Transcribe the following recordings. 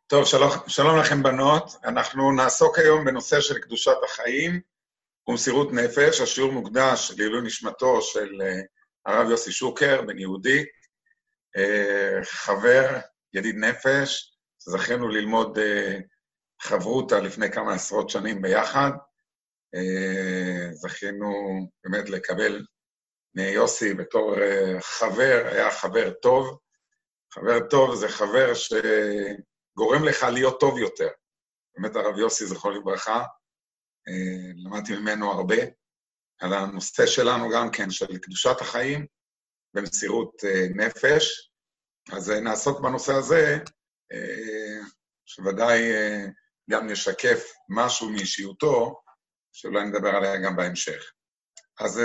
טוב, שלום לכם בנות. אנחנו נעסוק היום בנושא של קדושת החיים ומסירות נפש. השיעור מוקדש לעילוי נשמתו של הרב יוסי שוקר, בן יהודי, חבר, ידיד נפש, זכינו ללמוד חברותה לפני כמה עשרות שנים ביחד. זכינו באמת לקבל מיוסי בתור חבר, היה חבר טוב. חבר טוב זה חבר גורם לך להיות טוב יותר. באמת הרב יוסי זכרו לברכה, למדתי ממנו הרבה, על הנושא שלנו גם כן, של קדושת החיים במסירות נפש. אז נעסוק בנושא הזה, שוודאי גם נשקף משהו מאישיותו, שאולי נדבר עליה גם בהמשך. אז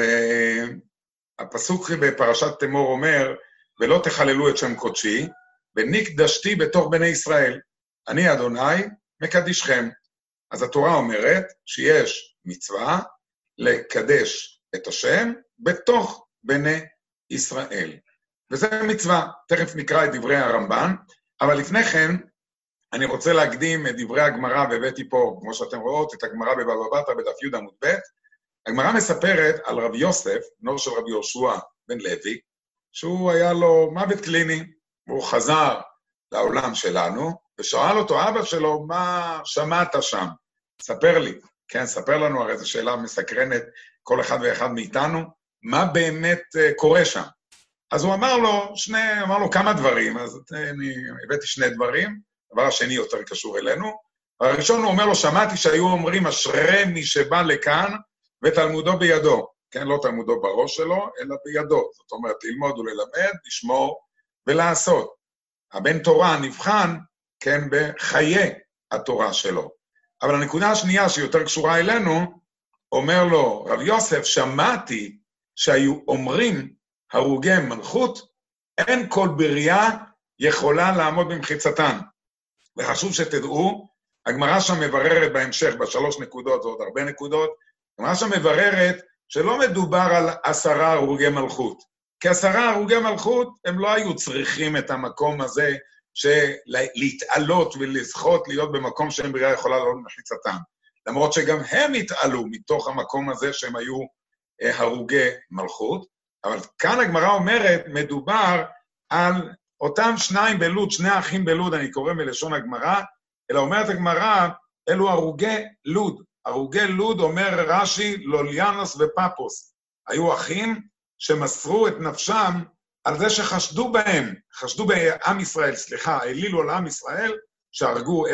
הפסוק בפרשת תמור אומר, ולא תחללו את שם קודשי, ונקדשתי בתוך בני ישראל. אני אדוני מקדישכם. אז התורה אומרת שיש מצווה לקדש את השם בתוך בני ישראל. וזה מצווה. תכף נקרא את דברי הרמב"ן, אבל לפני כן אני רוצה להקדים את דברי הגמרא, והבאתי פה, כמו שאתם רואות, את הגמרא בבבא בתרא בדף י' עמוד ב'. הגמרא מספרת על רב יוסף, בנו של רבי יהושע בן לוי, שהוא היה לו מוות קליני, והוא חזר לעולם שלנו, ושאל אותו אבא שלו, מה שמעת שם? ספר לי. כן, ספר לנו, הרי זו שאלה מסקרנת, כל אחד ואחד מאיתנו, מה באמת קורה שם? אז הוא אמר לו כמה דברים, אז אני הבאתי שני דברים, הדבר השני יותר קשור אלינו, הראשון הוא אומר לו, שמעתי שהיו אומרים, אשרי מי שבא לכאן, ותלמודו בידו. כן, לא תלמודו בראש שלו, אלא בידו. זאת אומרת, ללמוד וללמד, לשמור ולעשות. הבן תורה נבחן, כן, בחיי התורה שלו. אבל הנקודה השנייה שיותר קשורה אלינו, אומר לו, רב יוסף, שמעתי שהיו אומרים, הרוגי מלכות, אין כל בריאה יכולה לעמוד במחיצתן. וחשוב שתדעו, הגמרא שם מבררת בהמשך, בשלוש נקודות ועוד הרבה נקודות, הגמרא שם מבררת שלא מדובר על 10 הרוגי מלכות. כי 10 הרוגי מלכות, הם לא היו צריכים את המקום הזה, להתעלות ולזכות להיות במקום שאין בריאה יכולה לעלות במחיצתם. למרות שגם הם התעלו מתוך המקום הזה שהם היו הרוגי מלכות. אבל כאן הגמרא אומרת, מדובר על אותם שניים בלוד, שני אחים בלוד, אני קורא מלשון הגמרא, אלא אומרת הגמרא, אלו הרוגי לוד. הרוגי לוד אומר רש"י, לוליאנוס ופפוס. היו אחים שמסרו את נפשם על זה שחשדו בהם, חשדו בעם ישראל, העלילו על עם ישראל, שהרגו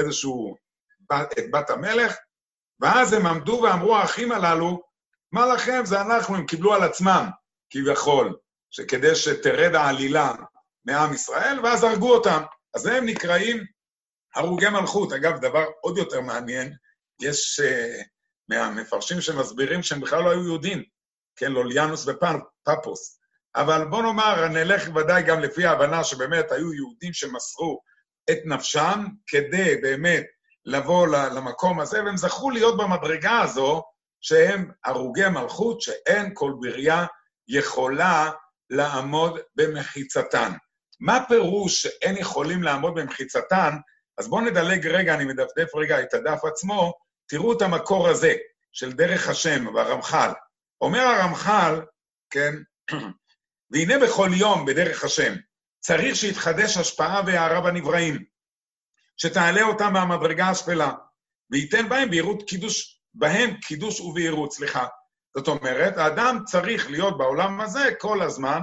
את בת המלך, ואז הם עמדו ואמרו האחים הללו, מה לכם? זה אנחנו, הם קיבלו על עצמם, כביכול, שכדי שתרד העלילה מעם ישראל, ואז הרגו אותם. אז הם נקראים הרוגי מלכות. אגב, דבר עוד יותר מעניין, יש מהמפרשים שמסבירים שהם בכלל לא היו יהודים, כן, לוליאנוס ופפוס. אבל בוא נאמר, נלך ודאי גם לפי ההבנה שבאמת היו יהודים שמסרו את נפשם, כדי באמת לבוא למקום הזה, והם זכו להיות במדרגה הזו, שהם הרוגי מלכות, שאין כל בריאה יכולה לעמוד במחיצתן. מה פירוש שאין יכולים לעמוד במחיצתן? אז בואו נדלג רגע, אני מדפדף רגע את הדף עצמו, תראו את המקור הזה, של דרך השם והרמח"ל. אומר הרמח"ל, כן, והנה בכל יום בדרך השם, צריך שיתחדש השפעה והערה בנבראים, שתעלה אותם מהמדרגה השפלה, וייתן בהם קידוש ובהירות, זאת אומרת, האדם צריך להיות בעולם הזה כל הזמן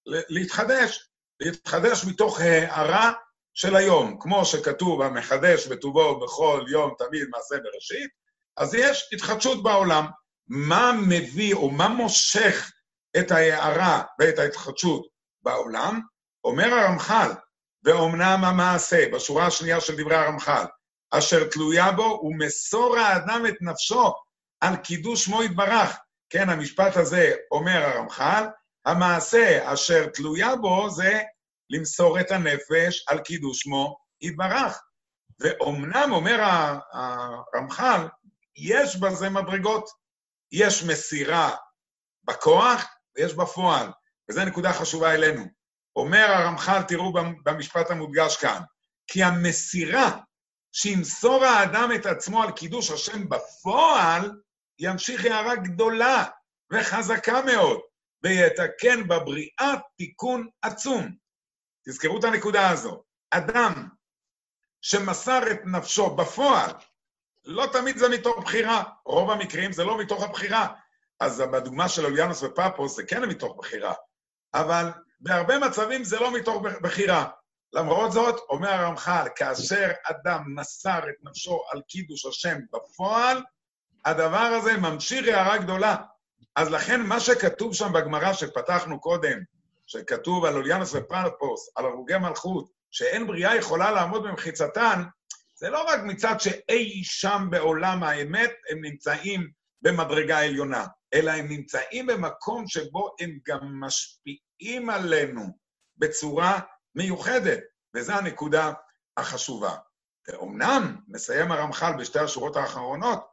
להתחדש מתוך הערה של היום, כמו שכתוב, המחדש בטובו בכל יום תמיד מעשה בראשית, אז יש התחדשות בעולם. מה מביא או מה מושך את ההערה ואת ההתחדשות בעולם? אומר הרמח"ל, ואומנם המעשה, בשורה השנייה של דברי הרמח"ל, אשר תלויה בו, הוא מסור האדם את נפשו על קידוש שמו יתברך. כן, המשפט הזה אומר הרמח"ל, המעשה אשר תלויה בו זה למסור את הנפש על קידוש שמו יתברך. ואומנם אומר הרמח"ל, יש בזה מדרגות, יש מסירה בכוח ויש בפועל, וזו נקודה חשובה אלינו. אומר הרמח"ל, תראו במשפט המודגש כאן, כי המסירה שימסור האדם את עצמו על קידוש השם בפועל, ימשיך הערה גדולה וחזקה מאוד, ויתקן בבריאה תיקון עצום. תזכרו את הנקודה הזו. אדם שמסר את נפשו בפועל, לא תמיד זה מתוך בחירה, רוב המקרים זה לא מתוך הבחירה. אז בדוגמה של אוליאנוס ופפוס זה כן מתוך בחירה, אבל בהרבה מצבים זה לא מתוך בחירה. למרות זאת, אומר הרמח"ל, כאשר אדם מסר את נפשו על קידוש השם בפועל, הדבר הזה ממשיך הערה גדולה. אז לכן מה שכתוב שם בגמרא שפתחנו קודם, שכתוב על אוליאנוס ופפוס, על הרוגי מלכות, שאין בריאה יכולה לעמוד במחיצתן, זה לא רק מצד שאי שם בעולם האמת הם נמצאים במדרגה עליונה, אלא הם נמצאים במקום שבו הם גם משפיעים עלינו בצורה מיוחדת, וזו הנקודה החשובה. ואומנם, מסיים הרמח"ל בשתי השורות האחרונות,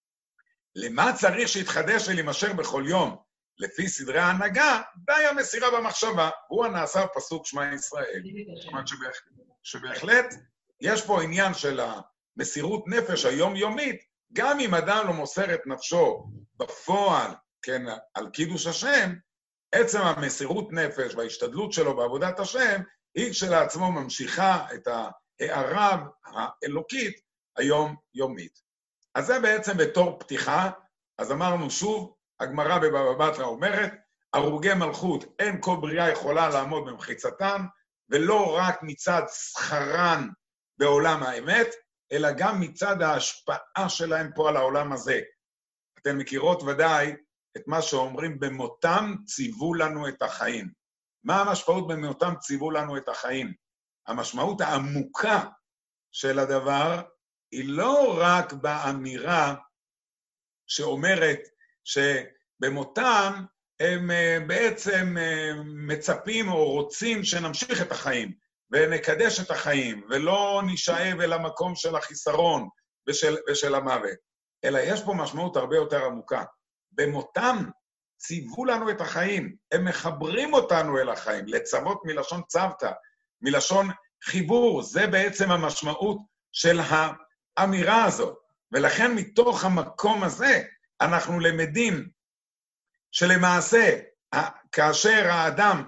למה צריך שיתחדש ולהימשך בכל יום? לפי סדרי ההנהגה, די המסירה במחשבה, הוא הנעשה פסוק שמע ישראל. זאת אומרת שבהחלט יש פה עניין של המסירות נפש היומיומית, גם אם אדם לא מוסר את נפשו בפועל, כן, על קידוש השם, עצם המסירות נפש וההשתדלות שלו בעבודת השם, היא כשלעצמו ממשיכה את ההערה האלוקית היום-יומית. אז זה בעצם בתור פתיחה, אז אמרנו שוב, הגמרא בבבא בתרא אומרת, הרוגי מלכות, אין כל בריאה יכולה לעמוד במחיצתם, ולא רק מצד שכרן בעולם האמת, אלא גם מצד ההשפעה שלהם פה על העולם הזה. אתן מכירות ודאי את מה שאומרים, במותם ציוו לנו את החיים. מה המשמעות במותם ציוו לנו את החיים? המשמעות העמוקה של הדבר היא לא רק באמירה שאומרת שבמותם הם בעצם מצפים או רוצים שנמשיך את החיים ונקדש את החיים ולא נשאב אל המקום של החיסרון ושל המוות, אלא יש פה משמעות הרבה יותר עמוקה. במותם ציוו לנו את החיים, הם מחברים אותנו אל החיים, לצוות מלשון צוותא, מלשון חיבור, זה בעצם המשמעות של האמירה הזאת. ולכן מתוך המקום הזה אנחנו למדים שלמעשה כאשר האדם,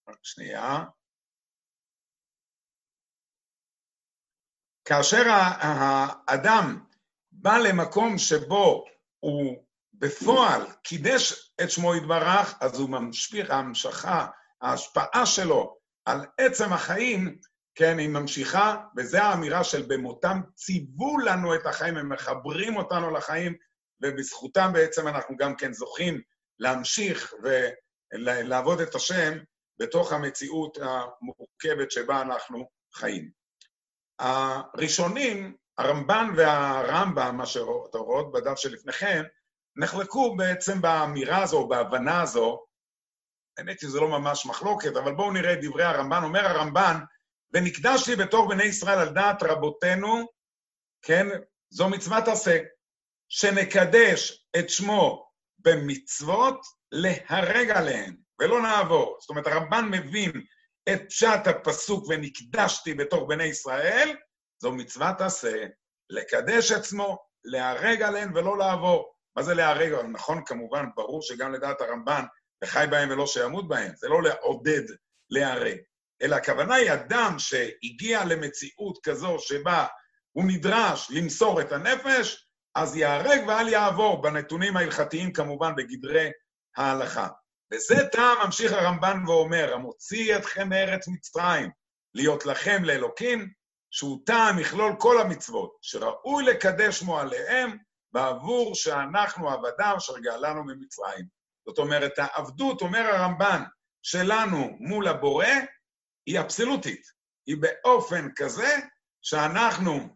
כאשר האדם בא למקום שבו הוא בפועל קידש את שמו יתברך, אז הוא ממשיך, ההשפעה שלו על עצם החיים, כן, היא ממשיכה, וזה האמירה של במותם ציוו לנו את החיים, הם מחברים אותנו לחיים, ובזכותם בעצם אנחנו גם כן זוכים להמשיך ולעבוד את השם בתוך המציאות המורכבת שבה אנחנו חיים. הראשונים, הרמב"ן והרמב"ם, מה שאתה רואות בדף שלפניכם, נחלקו בעצם באמירה הזו, או בהבנה הזו, האמת שזה לא ממש מחלוקת, אבל בואו נראה את דברי הרמב"ן. אומר הרמב"ן, ונקדשתי בתור בני ישראל על דעת רבותינו, כן, זו מצוות עשה, שנקדש את שמו במצוות להרג עליהן, ולא נעבור. זאת אומרת, הרמב"ן מבין את פשט הפסוק ונקדשתי בתור בני ישראל, זו מצוות עשה, לקדש את שמו, להרג עליהן ולא לעבור. מה זה להרג? נכון, כמובן, ברור שגם לדעת הרמב"ן, וחי בהם ולא שימות בהם, זה לא לעודד להרג. אלא הכוונה היא אדם שהגיע למציאות כזו שבה הוא נדרש למסור את הנפש, אז יהרג ואל יעבור, בנתונים ההלכתיים כמובן בגדרי ההלכה. וזה טעם ממשיך הרמב"ן ואומר, המוציא אתכם מארץ מצרים, להיות לכם לאלוקים, שהוא טעם יכלול כל המצוות, שראוי לקדש שמו עליהם, בעבור שאנחנו עבדיו אשר גאלנו ממצרים. זאת אומרת, העבדות, אומר הרמב"ן, שלנו מול הבורא, היא אבסולוטית. היא באופן כזה שאנחנו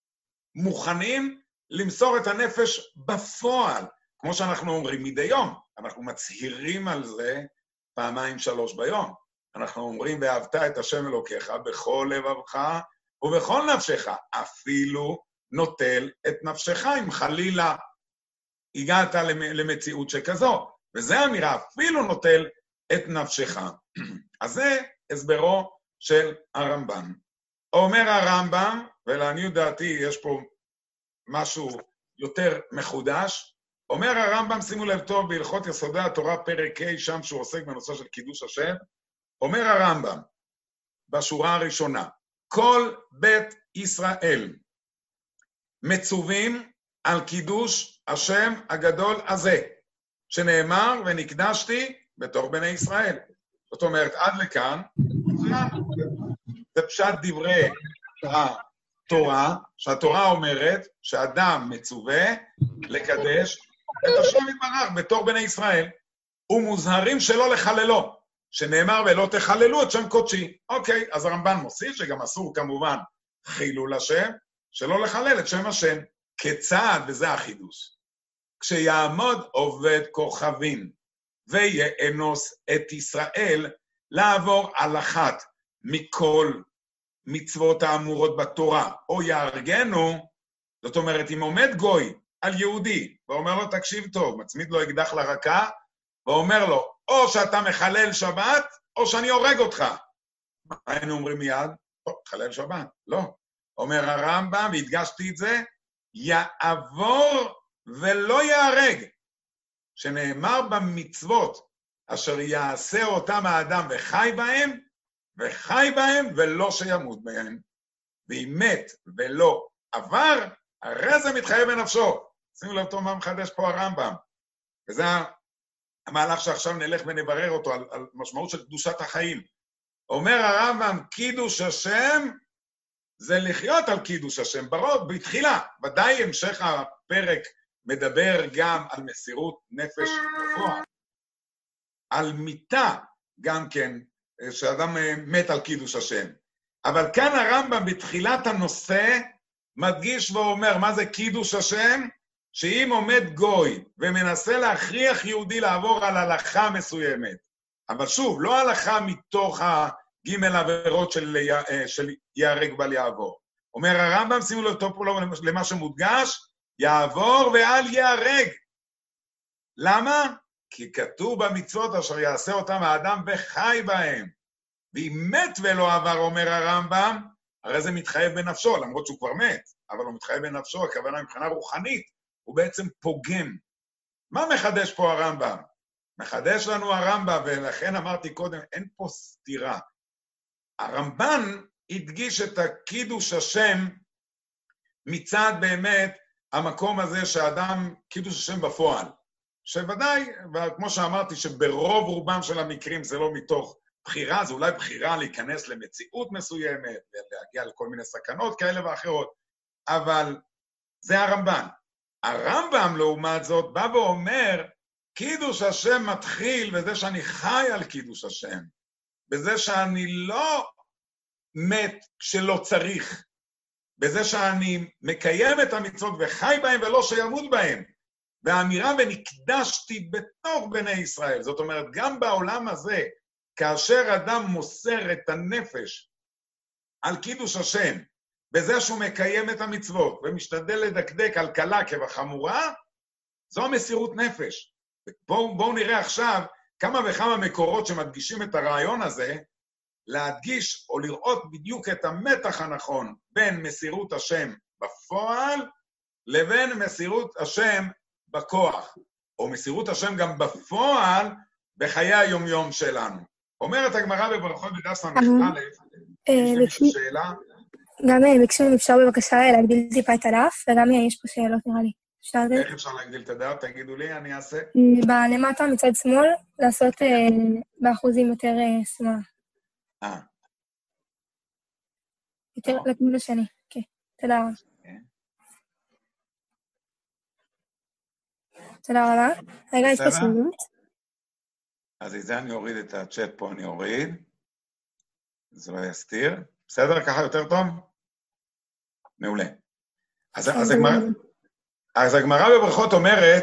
מוכנים למסור את הנפש בפועל, כמו שאנחנו אומרים מדי יום. אנחנו מצהירים על זה 2-3 ביום. אנחנו אומרים, ואהבת את השם אלוקיך בכל לבבך ובכל נפשך, אפילו נוטל את נפשך אם חלילה הגעת למציאות שכזו. וזה אמירה, אפילו נוטל את נפשך. אז זה הסברו של הרמב"ן. אומר הרמב"ם, ולעניות דעתי יש פה משהו יותר מחודש, אומר הרמב"ם, שימו לב טוב, בהלכות יסודי התורה פרק ה', שם שהוא עוסק בנושא של קידוש השם, אומר הרמב"ם, בשורה הראשונה, כל בית ישראל מצווים על קידוש השם הגדול הזה, שנאמר ונקדשתי בתור בני ישראל. זאת אומרת, עד לכאן, זה פשט דברי התורה, שהתורה אומרת שאדם מצווה לקדש את השם יתברך בתור בני ישראל, ומוזהרים שלא לחללו, שנאמר ולא תחללו את שם קודשי. אוקיי, אז הרמב"ן מוסיף שגם אסור כמובן חילול השם, שלא לחלל את שם השם. כיצד, וזה החידוש, כשיעמוד עובד כוכבים ויאנוס את ישראל לעבור על אחת מכל מצוות האמורות בתורה, או יארגנו, זאת אומרת, אם עומד גוי על יהודי, ואומר לו, תקשיב טוב, מצמיד לו אקדח לרקה, ואומר לו, או שאתה מחלל שבת, או שאני הורג אותך. מה היינו אומרים מיד? טוב, חלל שבת. לא. אומר הרמב"ם, והדגשתי את זה, יעבור ולא יהרג, שנאמר במצוות, אשר יעשה אותם האדם וחי בהם ולא שימות בהם. ואם מת ולא עבר, הרי זה מתחייב בנפשו. שימו לב טוב מה מחדש פה הרמב"ם. וזה המהלך שעכשיו נלך ונברר אותו על משמעות של קדושת החיים. אומר הרמב"ם, קידוש השם זה לחיות על קידוש השם, ברור, בתחילה. ודאי המשך הפרק מדבר גם על מסירות נפש בפועל, על מיתה גם כן, שאדם מת על קידוש השם. אבל כאן הרמב"ם בתחילת הנושא מדגיש ואומר, מה זה קידוש השם? שאם עומד גוי ומנסה להכריח יהודי לעבור על הלכה מסוימת, אבל שוב, לא הלכה מתוך ג' עבירות של יהרג בל יעבור. אומר הרמב"ם, שימו לו טוב פה למה שמודגש, יעבור ואל יהרג. למה? כי כתוב במצוות אשר יעשה אותם האדם וחי בהם. ואם מת ולא עבר, אומר הרמב"ם, הרי זה מתחייב בנפשו, למרות שהוא כבר מת, אבל הוא מתחייב בנפשו, הכוונה מבחינה רוחנית, הוא בעצם פוגם. מה מחדש פה הרמב"ם? מחדש לנו הרמב"ם, ולכן אמרתי קודם, אין פה סתירה. הרמב"ן הדגיש את הקידוש השם מצד באמת המקום הזה שאדם, קידוש השם בפועל. שוודאי, וכמו שאמרתי, שברוב רובם של המקרים זה לא מתוך בחירה, זה אולי בחירה להיכנס למציאות מסוימת, להגיע לכל מיני סכנות כאלה ואחרות, אבל זה הרמב"ן. הרמב"ם לעומת זאת בא ואומר, קידוש השם מתחיל בזה שאני חי על קידוש השם, בזה שאני לא מת כשלא צריך, בזה שאני מקיים את המצוות וחי בהם ולא שימות בהם. והאמירה ונקדשתי בתוך בני ישראל, זאת אומרת, גם בעולם הזה, כאשר אדם מוסר את הנפש על קידוש השם, בזה שהוא מקיים את המצוות ומשתדל לדקדק על קלה כבחמורה, זו המסירות נפש. בואו נראה עכשיו כמה וכמה מקורות שמדגישים את הרעיון הזה, להדגיש או לראות בדיוק את המתח הנכון בין מסירות השם בפועל לבין מסירות השם בכוח, או מסירות השם גם בפועל בחיי היומיום שלנו. אומרת הגמרא בברכות בדף ס"א, יש למישהו שאלה? גם ביקשו אם אפשר בבקשה להגדיל טיפה את הדף, וגם יש פה שאלות נראה לי. איך אפשר להגדיל את הדף? תגידו לי, אני אעשה. בלמטה מצד שמאל, לעשות באחוזים יותר שמאל. יותר לכיוון השני, כן. תודה רבה. תודה רבה. רגע, יש פה שאלות. אז את זה אני אוריד את הצ'אט פה, אני אוריד. זה לא יסתיר. בסדר? ככה יותר טוב? מעולה. אז הגמרא בברכות אומרת,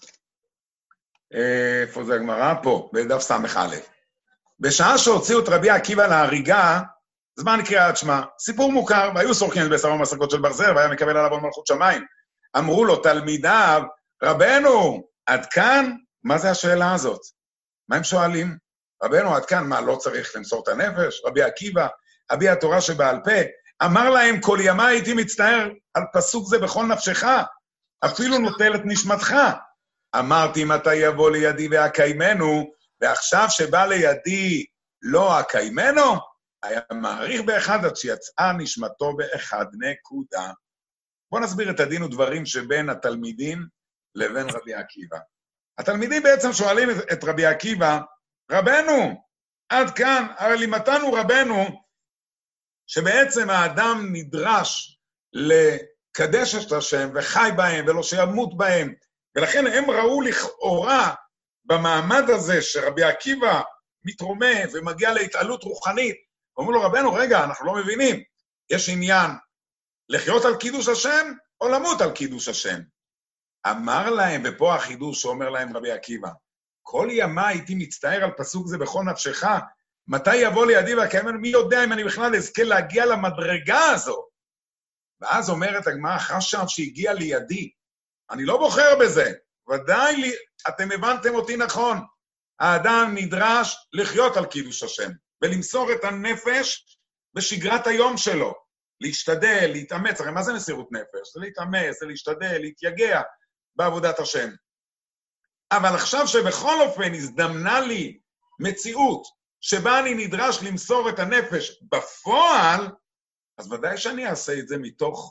איפה זה הגמרא? פה, בדף ס"א. בשעה שהוציאו את רבי עקיבא להריגה, זמן קריאת שמע, סיפור מוכר, והיו סורקים את בשרו מסכות של ברזל, והיה מקבל עליו על מלכות שמיים. אמרו לו תלמידיו, רבנו, עד כאן? מה זה השאלה הזאת? מה הם שואלים? רבנו, עד כאן, מה, לא צריך למסור את הנפש? רבי עקיבא, אבי התורה שבעל פה, אמר להם, כל ימה הייתי מצטער על פסוק זה בכל נפשך, אפילו נוטל את נשמתך. אמרתי, מתי יבוא לידי והקיימנו, ועכשיו שבא לידי לא הקיימנו, היה מעריך באחד עד שיצאה נשמתו באחד, נקודה. בואו נסביר את הדין ודברים שבין התלמידים לבין רבי עקיבא. התלמידים בעצם שואלים את רבי עקיבא, רבנו, עד כאן, הרי לימדנו רבנו, שבעצם האדם נדרש לקדש את השם וחי בהם ולא שימות בהם, ולכן הם ראו לכאורה במעמד הזה שרבי עקיבא מתרומם ומגיע להתעלות רוחנית, ואומרו לו, רבנו, רגע, אנחנו לא מבינים, יש עניין לחיות על קידוש השם או למות על קידוש השם? אמר להם, ופה החידוש שאומר להם רבי עקיבא, כל ימה הייתי מצטער על פסוק זה בכל נפשך, מתי יבוא לידי והקיימנו, מי יודע אם אני בכלל אזכה להגיע למדרגה הזו? ואז אומרת הגמרא, חשב שהגיע לידי, אני לא בוחר בזה, ודאי לי, אתם הבנתם אותי נכון, האדם נדרש לחיות על קידוש השם, ולמסור את הנפש בשגרת היום שלו, להשתדל, להתאמץ, הרי מה זה מסירות נפש? זה להתאמץ, זה להשתדל, להתייגע בעבודת השם. אבל עכשיו שבכל אופן הזדמנה לי מציאות, שבה אני נדרש למסור את הנפש בפועל, אז ודאי שאני אעשה את זה מתוך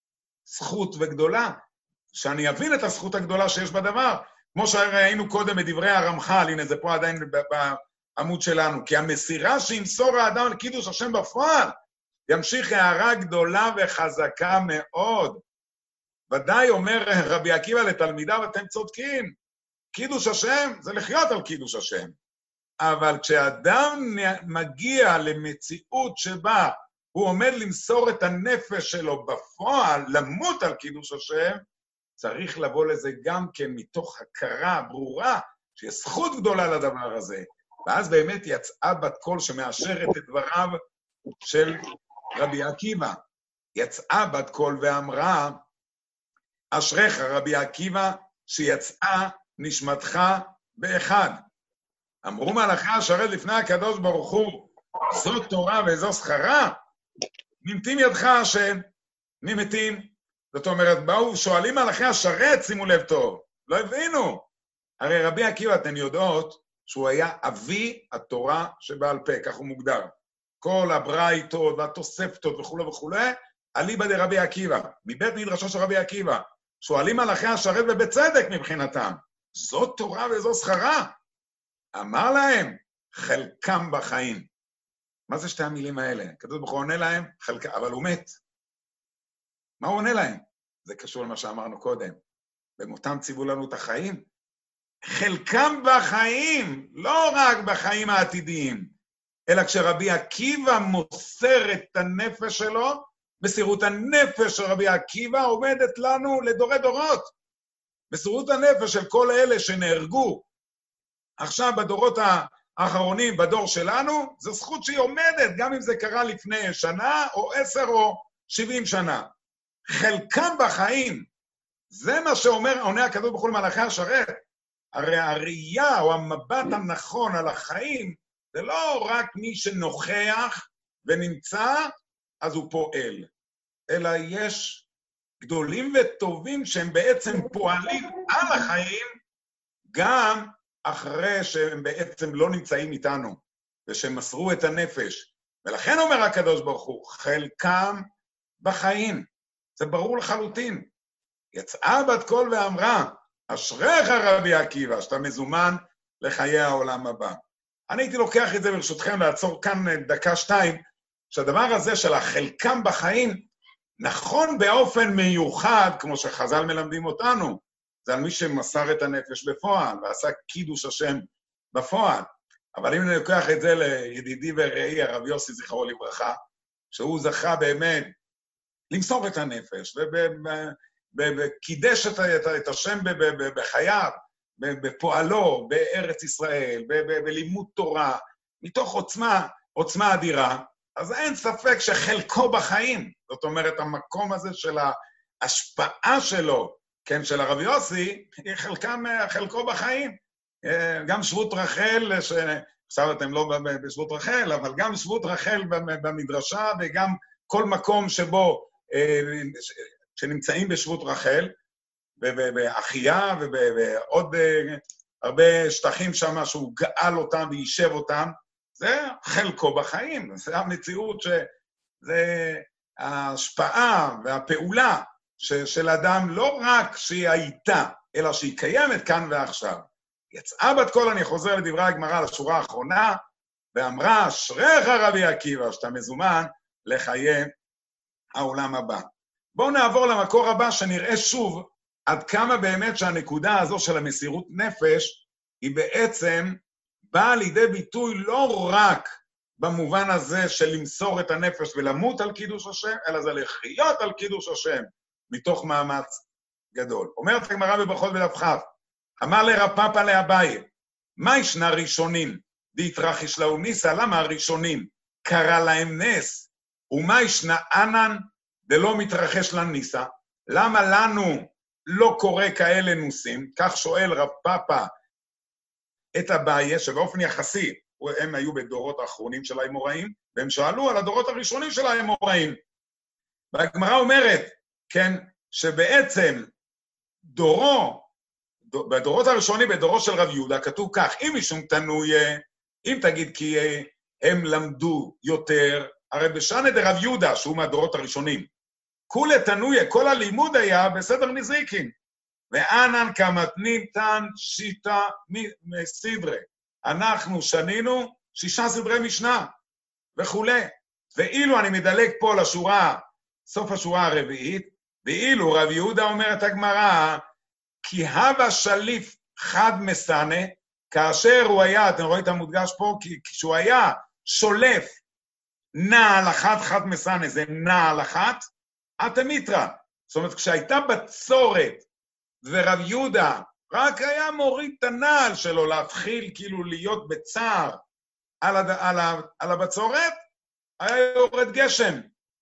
זכות וגדולה, שאני אבין את הזכות הגדולה שיש בדבר, כמו שראינו קודם בדברי הרמח"ל, הנה זה פה עדיין בעמוד שלנו, כי המסירה שימסור האדם על קידוש השם בפועל, ימשיך הערה גדולה וחזקה מאוד. ודאי אומר רבי עקיבא לתלמידיו, אתם צודקים, קידוש השם זה לחיות על קידוש השם. אבל כשאדם מגיע למציאות שבה הוא עומד למסור את הנפש שלו בפועל, למות על קידוש השם, צריך לבוא לזה גם כן מתוך הכרה ברורה, שיש זכות גדולה לדבר הזה. ואז באמת יצאה בת קול שמאשרת את דבריו של רבי עקיבא. יצאה בת קול ואמרה, אשריך רבי עקיבא שיצאה נשמתך באחד. אמרו מלאכי השרת לפני הקדוש ברוך הוא, זאת תורה וזו שכרה, נמתים ידך השם, נמתים. זאת אומרת, באו שואלים מלאכי השרת, שימו לב טוב, לא הבינו. הרי רבי עקיבא, אתן יודעות שהוא היה אבי התורה שבעל פה, כך הוא מוגדר. כל הברייתות והתוספתות וכו' וכו', אליבא דרבי עקיבא, מבית מדרשו של רבי עקיבא, שואלים מלאכי השרת ובצדק מבחינתם, זאת תורה וזו שכרה. אמר להם, חלקם בחיים. מה זה שתי המילים האלה? הקדוש ברוך הוא עונה להם, אבל הוא מת. מה הוא עונה להם? זה קשור למה שאמרנו קודם. במותם ציוו לנו את החיים. חלקם בחיים, לא רק בחיים העתידיים, אלא כשרבי עקיבא מוסר את הנפש שלו, מסירות הנפש של רבי עקיבא עומדת לנו לדורי דורות. מסירות הנפש של כל אלה שנהרגו, עכשיו בדורות האחרונים, בדור שלנו, זו זכות שהיא עומדת, גם אם זה קרה לפני שנה, או 10 או 70 שנה. חלקם בחיים, זה מה שאומר, עונה הקדוש ברוך הוא למלאכי השרת. הרי הראייה או המבט הנכון על החיים, זה לא רק מי שנוכח ונמצא, אז הוא פועל. אלא יש גדולים וטובים שהם בעצם פועלים על החיים, גם אחרי שהם בעצם לא נמצאים איתנו, ושהם מסרו את הנפש. ולכן אומר הקדוש ברוך הוא, חלקם בחיים. זה ברור לחלוטין. יצאה בת קול ואמרה, אשריך רבי עקיבא, שאתה מזומן לחיי העולם הבא. אני הייתי לוקח את זה ברשותכם לעצור כאן דקה 2, שהדבר הזה של החלקם בחיים, נכון באופן מיוחד, כמו שחז"ל מלמדים אותנו, זה על מי שמסר את הנפש בפועל, ועשה קידוש השם בפועל. אבל אם אני לוקח את זה לידידי ורעי, הרב יוסי זכרו לברכה, שהוא זכה באמת למסור את הנפש, וקידש את השם בחייו, בפועלו, בארץ ישראל, בלימוד תורה, מתוך עוצמה אדירה, אז אין ספק שחלקו בחיים, זאת אומרת, המקום הזה של ההשפעה שלו, כן, של הרב יוסי, היא חלקו בחיים. גם שבות רחל, עכשיו אתם לא בשבות רחל, אבל גם שבות רחל במדרשה, וגם כל מקום שבו, שנמצאים בשבות רחל, באחייה ובעוד הרבה שטחים שם שהוא גאל אותם ויישב אותם, זה חלקו בחיים, זה המציאות שזה ההשפעה והפעולה של אדם לא רק שהיא הייתה, אלא שהיא קיימת כאן ועכשיו. יצאה בת קול, אני חוזר לדברי הגמרא לשורה האחרונה, ואמרה, אשריך רבי עקיבא, שאתה מזומן לחיי העולם הבא. בואו נעבור למקור הבא, שנראה שוב עד כמה באמת שהנקודה הזו של המסירות נפש, היא בעצם באה לידי ביטוי לא רק במובן הזה של למסור את הנפש ולמות על קידוש השם, אלא זה לחיות על קידוש השם, מתוך מאמץ גדול. אומרת הגמרא בברכות בדף כ', אמר לרב פאפא לאביי, מה ישנה ראשונים? דהתרחיש להו ניסא, למה הראשונים קרא להם נס? ומה ישנה ענן דלא מתרחש להם ניסא? למה לנו לא קורה כאלה נוסים? כך שואל רב פאפא את אביי, שבאופן יחסי, הם היו בדורות האחרונים של האמוראים, והם שאלו על הדורות הראשונים של האמוראים. והגמרא אומרת, כן, שבעצם בדורות הראשונים, בדורו של רב יהודה, כתוב כך, אם משום תנוי, אם תגיד כי הם למדו יותר, הרי בשנה דרב יהודה, שהוא מהדורות הראשונים, כולי תנוי, כל הלימוד היה בסדר נזריקין, ואנן כמתנין תן שיטה מסדרה. אנחנו שנינו 6 סדרי משנה, וכו'. ואילו אני מדלג פה לשורה, סוף השורה הרביעית, ואילו רב יהודה אומרת הגמרא, כי הווה שליף חד מסנה, כאשר הוא היה, אתם רואים את המודגש פה, כשהוא היה שולף נעל אחת חד מסנה, זה נעל אחת, התמיתרה. זאת אומרת, כשהייתה בצורת, ורב יהודה רק היה מוריד את הנעל שלו, להתחיל כאילו להיות בצער על הבצורת, היה יורד גשם.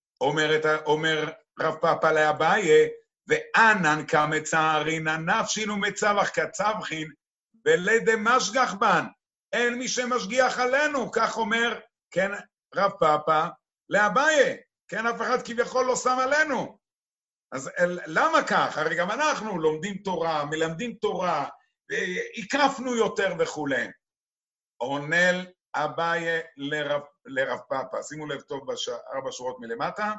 אומר רב פאפא לאביי, ואנן כמצערין הנפשין ומצווח כצווחין, ולידי משגח בן, אין מי שמשגיח עלינו, כך אומר, כן, רב פאפא לאביי, כן, אף אחד כביכול לא שם עלינו. אז למה כך? הרי גם אנחנו לומדים תורה, מלמדים תורה, הקרפנו יותר וכו'. עונל אביי לרב פאפא, שימו לב טוב 4 שורות מלמטה,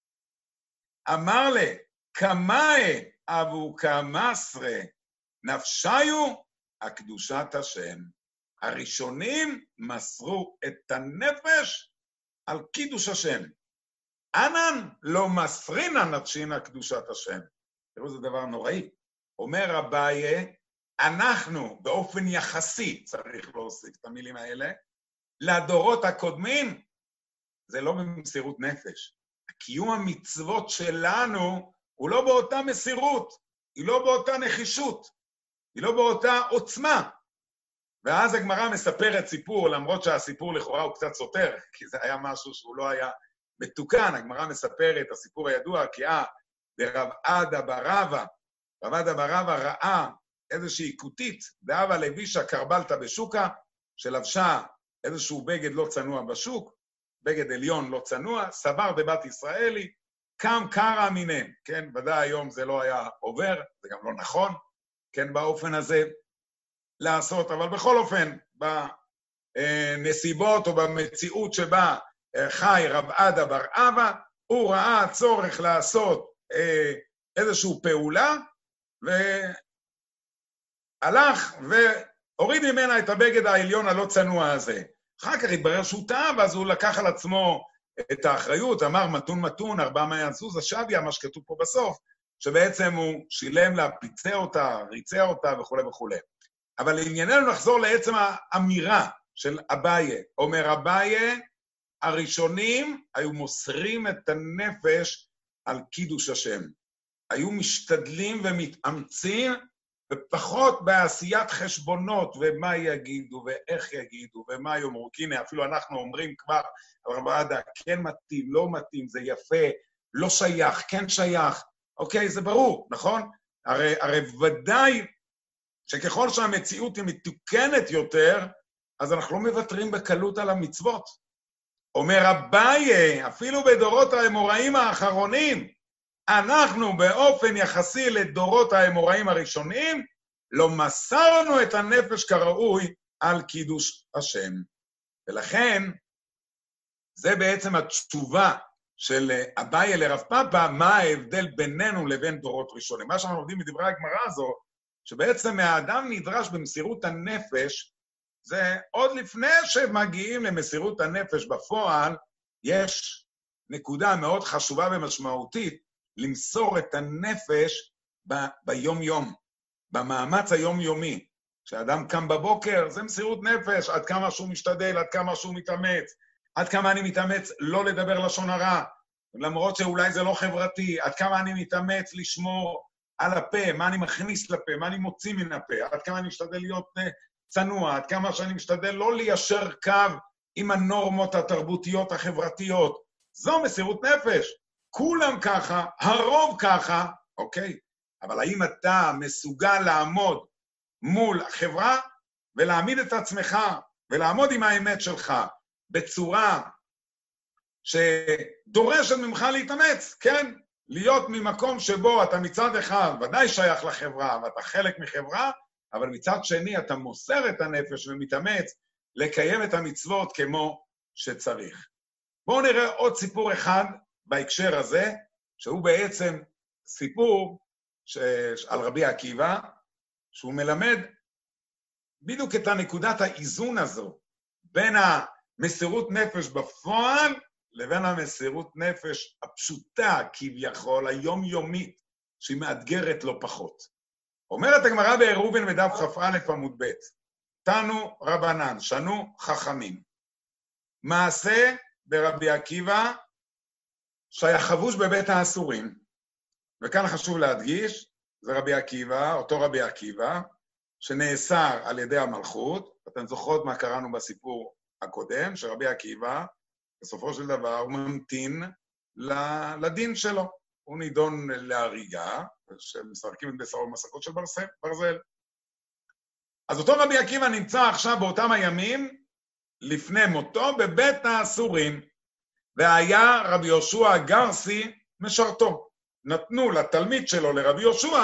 אמר לי, כמאי אבו כמסרה, נפשיו הקדושת השם. הראשונים מסרו את הנפש על קידוש השם. אנן לא מסרינה נפשינה קדושת השם. תראו, זה דבר נוראי. אומר אביי, אנחנו באופן יחסי, צריך להוסיף את המילים האלה, לדורות הקודמים, זה לא במסירות נפש. קיום המצוות שלנו הוא לא באותה מסירות, היא לא באותה נחישות, היא לא באותה עוצמה. ואז הגמרא מספרת סיפור, למרות שהסיפור לכאורה הוא קצת סותר, כי זה היה משהו שהוא לא היה מתוקן. הגמרא מספרת את הסיפור הידוע, כי דרב עדה בר רבא, רב עדה בר רבא ראה איזושהי כותית, דאבה לבישה קרבלתא בשוקה, שלבשה איזשהו בגד לא צנוע בשוק, בגד עליון לא צנוע, סבר דבת ישראלי, קם קרא מינם, כן, ודאי היום זה לא היה עובר, זה גם לא נכון, כן, באופן הזה לעשות, אבל בכל אופן, בנסיבות או במציאות שבה חי רב עדה בר רבא, הוא ראה צורך לעשות איזושהי פעולה, והלך והוריד ממנה את הבגד העליון הלא צנוע הזה. אחר כך התברר שהוא טעה, ואז הוא לקח על עצמו את האחריות, אמר מתון מתון, 400 זוז השביה, מה שכתוב פה בסוף, שבעצם הוא שילם לה, פיצה אותה, ריצה אותה וכו' וכו'. אבל לענייננו נחזור לעצם האמירה של אביי. אומר אביי, הראשונים היו מוסרים את הנפש על קידוש השם. היו משתדלים ומתאמצים, ופחות בעשיית חשבונות, ומה יגידו, ואיך יגידו, ומה יאמרו. כי הנה, אפילו אנחנו אומרים כבר, רב עדה, כן מתאים, לא מתאים, זה יפה, לא שייך, כן שייך. אוקיי, זה ברור, נכון? הרי ודאי שככל שהמציאות היא מתוקנת יותר, אז אנחנו לא מוותרים בקלות על המצוות. אומר אביי, אפילו בדורות האמוראים האחרונים, אנחנו באופן יחסי לדורות האמוראים הראשונים, לא מסרנו את הנפש כראוי על קידוש השם. ולכן, זה בעצם התשובה של אביי לרב פאפא, מה ההבדל בינינו לבין דורות ראשונים. מה שאנחנו לומדים מדברי הגמרא הזו, שבעצם האדם נדרש במסירות הנפש, זה עוד לפני שמגיעים למסירות הנפש בפועל, יש נקודה מאוד חשובה ומשמעותית, למסור את הנפש ביום-יום, במאמץ היום-יומי. כשאדם קם בבוקר, זה מסירות נפש, עד כמה שהוא משתדל, עד כמה שהוא מתאמץ, עד כמה אני מתאמץ לא לדבר לשון הרע, למרות שאולי זה לא חברתי, עד כמה אני מתאמץ לשמור על הפה, מה אני מכניס לפה, מה אני מוציא מן הפה, עד כמה אני משתדל להיות צנוע, עד כמה שאני משתדל לא ליישר קו עם הנורמות התרבותיות החברתיות. זו מסירות נפש. כולם ככה, הרוב ככה, אוקיי? אבל האם אתה מסוגל לעמוד מול החברה ולהעמיד את עצמך ולעמוד עם האמת שלך בצורה שדורשת ממך להתאמץ, כן? להיות ממקום שבו אתה מצד אחד ודאי שייך לחברה ואתה חלק מחברה, אבל מצד שני אתה מוסר את הנפש ומתאמץ לקיים את המצוות כמו שצריך. בואו נראה עוד סיפור אחד בהקשר הזה, שהוא בעצם סיפור על רבי עקיבא, שהוא מלמד בדיוק את הנקודת האיזון הזו, בין המסירות נפש בפועל, לבין המסירות נפש הפשוטה, כביכול, היומיומית, שהיא מאתגרת לא פחות. אומרת הגמרא בעירובין בדף כ"א עמוד ב', תנו רבנן, שנו חכמים. מעשה ברבי עקיבא, שהיה חבוש בבית האסורים, וכאן חשוב להדגיש, זה רבי עקיבא, אותו רבי עקיבא, שנאסר על ידי המלכות. אתם זוכרות מה קראנו בסיפור הקודם, שרבי עקיבא, בסופו של דבר, הוא ממתין לדין שלו. הוא נידון להריגה, שמשחקים את בשרו מסכות של ברזל. אז אותו רבי עקיבא נמצא עכשיו באותם הימים, לפני מותו, בבית האסורים, והיה רבי יהושע הגרסי משרתו. נתנו לתלמיד שלו, לרבי יהושע,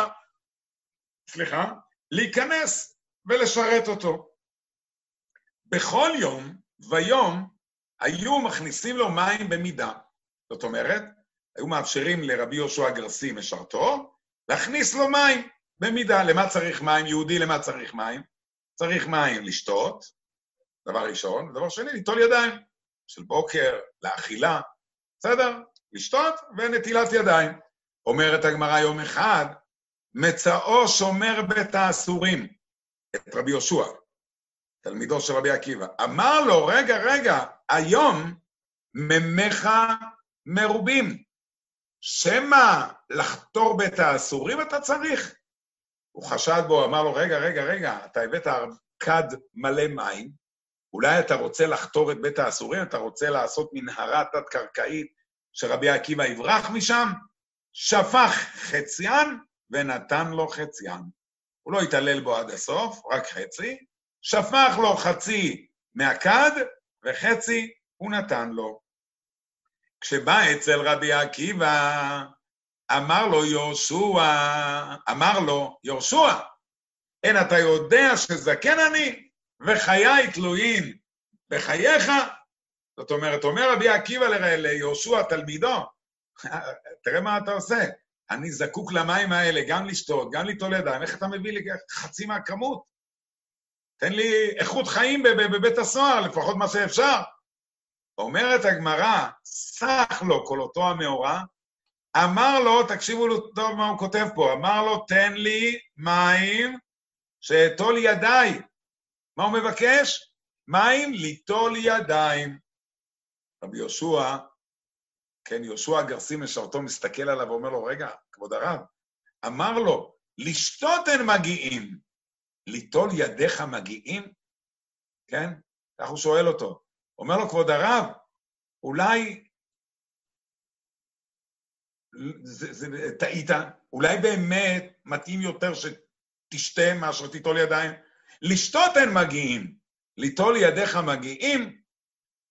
להיכנס ולשרת אותו. בכל יום ויום היו מכניסים לו מים במידה. זאת אומרת, היו מאפשרים לרבי יהושע הגרסי משרתו, להכניס לו מים במידה. למה צריך מים? יהודי, למה צריך מים? צריך מים לשתות, דבר ראשון, ודבר שני, ליטול ידיים, של בוקר, לאכילה, בסדר? לשתות ונטילת ידיים. אומרת הגמרא יום אחד, מצאו שומר בית האסורים, את רבי יהושע, תלמידו של רבי עקיבא. אמר לו, רגע, היום ממך מרובים, שמה לחתור בית האסורים אתה צריך? הוא חשד בו, אמר לו, רגע, אתה הבאת כד מלא מים, אולי אתה רוצה לחתור את בית האסורים, אתה רוצה לעשות מנהרה תת-קרקעית שרבי עקיבא יברח משם? שפך חציין ונתן לו חציין. הוא לא התעלל בו עד הסוף, רק חצי, שפך לו חצי מהכד וחצי הוא נתן לו. כשבא אצל רבי עקיבא, אמר לו יהושע, אין אתה יודע שזקן אני וחיי תלויים בחייך? זאת אומרת, אומר רבי עקיבא ליהושע תלמידו, תראה מה אתה עושה, אני זקוק למים האלה, גם לשתות, גם ליטול ידיים, איך אתה מביא לי חצי מהכמות? תן לי איכות חיים בבית הסוהר, לפחות מה שאפשר. אומרת הגמרא, סח לו כל אותו המאורע, אמר לו, תקשיבו לו טוב מה הוא כותב פה, אמר לו, תן לי מים שתול ידיי. מה הוא מבקש? מים ליטול ידיים. רבי יהושע, כן, יהושע הגרסי משרתו מסתכל עליו ואומר לו, רגע, כבוד הרב, אמר לו, לשתות הן מגיעים, ליטול ידיך מגיעים? כן? כך הוא שואל אותו. אומר לו, כבוד הרב, אולי, טעית, אולי באמת מתאים יותר שתשתה מאשר תיטול ידיים? לשתות הן מגיעים, ליטול ידיך מגיעים?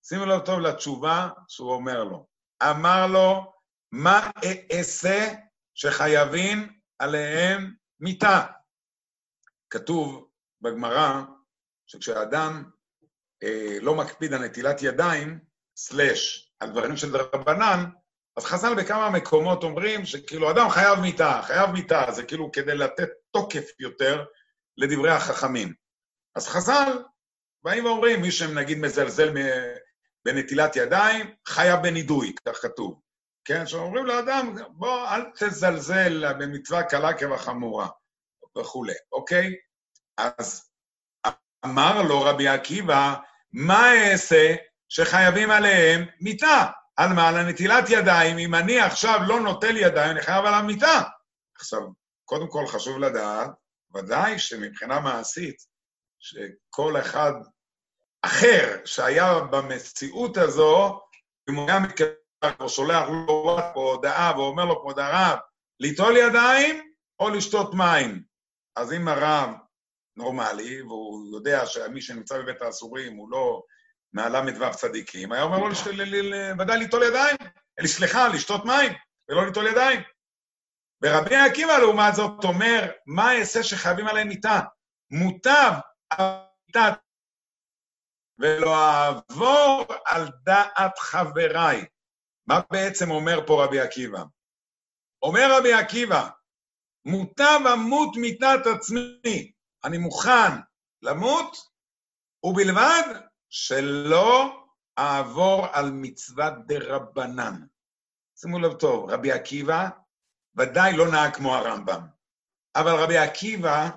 שימו לב טוב לתשובה שהוא אומר לו. אמר לו, מה אעשה שחייבים עליהם מיתה? כתוב בגמרא, שכשאדם לא מקפיד על נטילת ידיים, סלש, על דברים של דרבנן, אז חז"ל בכמה מקומות אומרים שכאילו אדם חייב מיתה, זה כאילו כדי לתת תוקף יותר לדברי החכמים. אז חז"ל באים ואומרים, מי שנגיד מזלזל בנטילת ידיים, חייב בנידוי, כך כתוב. כן, שאומרים לאדם, בוא, אל תזלזל במצווה קלה כבחמורה, וכו', אוקיי? אז אמר לו רבי עקיבא, מה אעשה שחייבים עליהם מיתה? על מה? על הנטילת ידיים, אם אני עכשיו לא נוטל ידיים, אני חייב עליו מיתה. עכשיו, קודם כל חשוב לדעת, ודאי שמבחינה מעשית, שכל אחד אחר שהיה במציאות הזו, אם הוא היה מתקדם, או שולח לו הודעה ואומר לו כבוד הרב, ליטול ידיים או לשתות מים. אז אם הרב נורמלי, והוא יודע שמי שנמצא בבית האסורים הוא לא מהל"ו צדיקים, היה אומר לו ודאי ליטול ידיים, סליחה, לשתות מים ולא ליטול ידיים. ורבי עקיבא לעומת זאת אומר, מה אעשה שחייבים עליהם מיתה? מוטב מיתה ולא אעבור על דעת חבריי. מה בעצם אומר פה רבי עקיבא? אומר רבי עקיבא, מוטב אמות מיתת עצמי, אני מוכן למות, ובלבד שלא אעבור על מצוות דרבנן. שימו לב טוב, רבי עקיבא ודאי לא נהג כמו הרמב"ם, אבל רבי עקיבא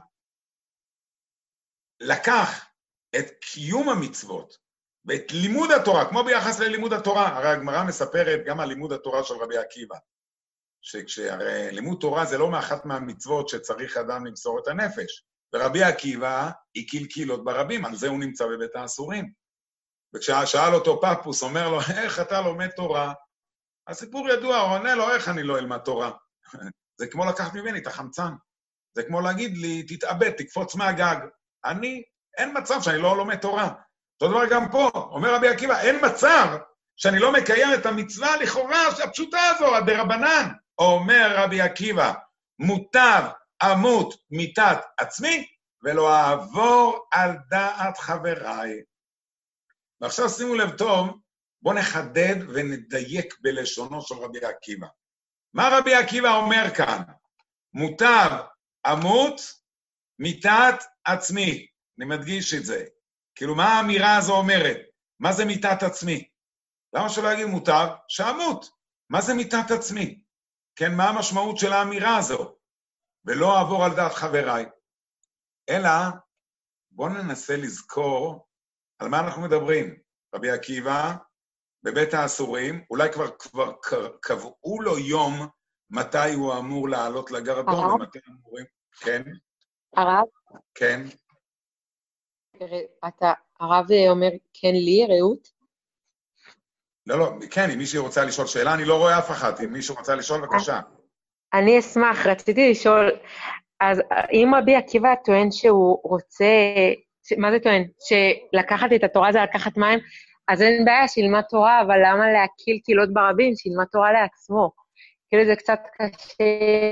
לקח את קיום המצוות ואת לימוד התורה, כמו ביחס ללימוד התורה, הרי הגמרא מספרת גם על לימוד התורה של רבי עקיבא, שהרי לימוד תורה זה לא מאחת מהמצוות שצריך אדם למסור את הנפש, ורבי עקיבא הקיל קילות ברבים, על זה הוא נמצא בבית האסורים. וכששאל אותו פפוס, אומר לו, איך אתה לומד תורה? הסיפור ידוע, הוא עונה לו, איך אני לא אלמד תורה? זה כמו לקחת ממני את החמצן. זה כמו להגיד לי, תתאבד, תקפוץ מהגג. אין מצב שאני לא לומד תורה. אותו דבר גם פה, אומר רבי עקיבא, אין מצב שאני לא מקיים את המצווה לכאורה הפשוטה הזו, הדרבנן. אומר רבי עקיבא, מוטב אמות מיתת עצמי, ולא אעבור על דעת חבריי. ועכשיו שימו לב טוב, בואו נחדד ונדייק בלשונו של רבי עקיבא. מה רבי עקיבא אומר כאן? מוטב אמות מיתת עצמי. אני מדגיש את זה. כאילו, מה האמירה הזו אומרת? מה זה מיתת עצמי? למה שלא יגיד מוטב? שאמות. מה זה מיתת עצמי? כן, מה המשמעות של האמירה הזו? ולא אעבור על דעת חבריי. אלא, בואו ננסה לזכור על מה אנחנו מדברים. רבי עקיבא, בבית האסורים, אולי כבר קבעו לו יום מתי הוא אמור לעלות לגרדום, ומתי אמורים... כן? הרב? כן. הרב אומר כן לי, רעות? לא, כן, אם מישהי רוצה לשאול שאלה, אני לא רואה אף אחת, אם מישהו רוצה לשאול, בבקשה. אני אשמח, רציתי לשאול, אז אם רבי עקיבא טוען שהוא רוצה, מה זה טוען? שלקחת את התורה זה לקחת מים, אז אין בעיה שילמד תורה, אבל למה להקיל קילות ברבים, שילמד תורה לעצמו? כאילו זה קצת קשה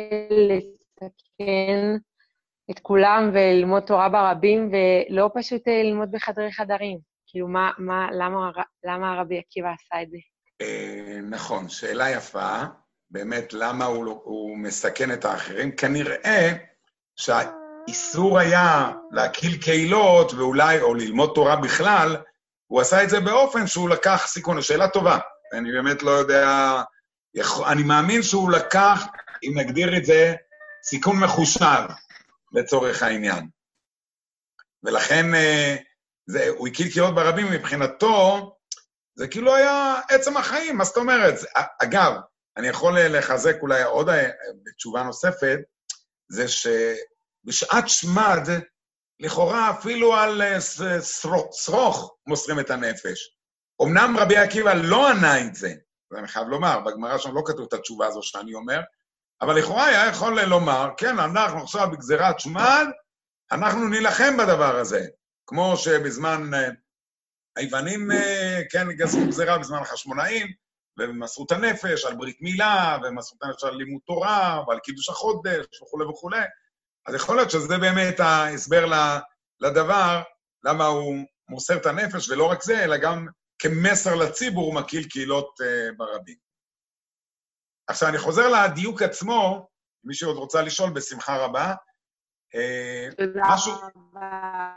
לסכן את כולם וללמוד תורה ברבים, ולא פשוט ללמוד בחדרי חדרים. כאילו למה רבי עקיבא עשה את זה? נכון, שאלה יפה, באמת למה הוא מסכן את האחרים, כנראה שהאיסור היה להקיל קהילות, ואולי, או ללמוד תורה בכלל, הוא עשה את זה באופן שהוא לקח סיכון. שאלה טובה, אני באמת לא יודע, אני מאמין שהוא לקח, אם נגדיר את זה, סיכון מחושב לצורך העניין. ולכן הוא הקיל קהילות ברבים מבחינתו, זה כאילו היה עצם החיים, מה זאת אומרת? אגב, אני יכול לחזק אולי עוד תשובה נוספת, זה שבשעת שמד, לכאורה אפילו על שרוך מוסרים את הנפש. אמנם רבי עקיבא לא ענה את זה, ואני חייב לומר, בגמרא שם לא כתוב את התשובה הזו שאני אומר, אבל לכאורה היה יכול לומר, כן, אנחנו עכשיו בגזירת שמד, אנחנו נילחם בדבר הזה, כמו שבזמן היוונים, כן, גזרו גזירה בזמן החשמונאים, ומסרו את הנפש על ברית מילה, ומסרו את הנפש על לימוד תורה, ועל קידוש החודש, וכו' וכו'. אז יכול להיות שזה באמת ההסבר לדבר, למה הוא מוסר את הנפש, ולא רק זה, אלא גם כמסר לציבור הוא מקיל קהילות ברבים. עכשיו, אני חוזר לדיוק עצמו, מי שעוד רוצה לשאול, בשמחה רבה. תודה משהו... רבה.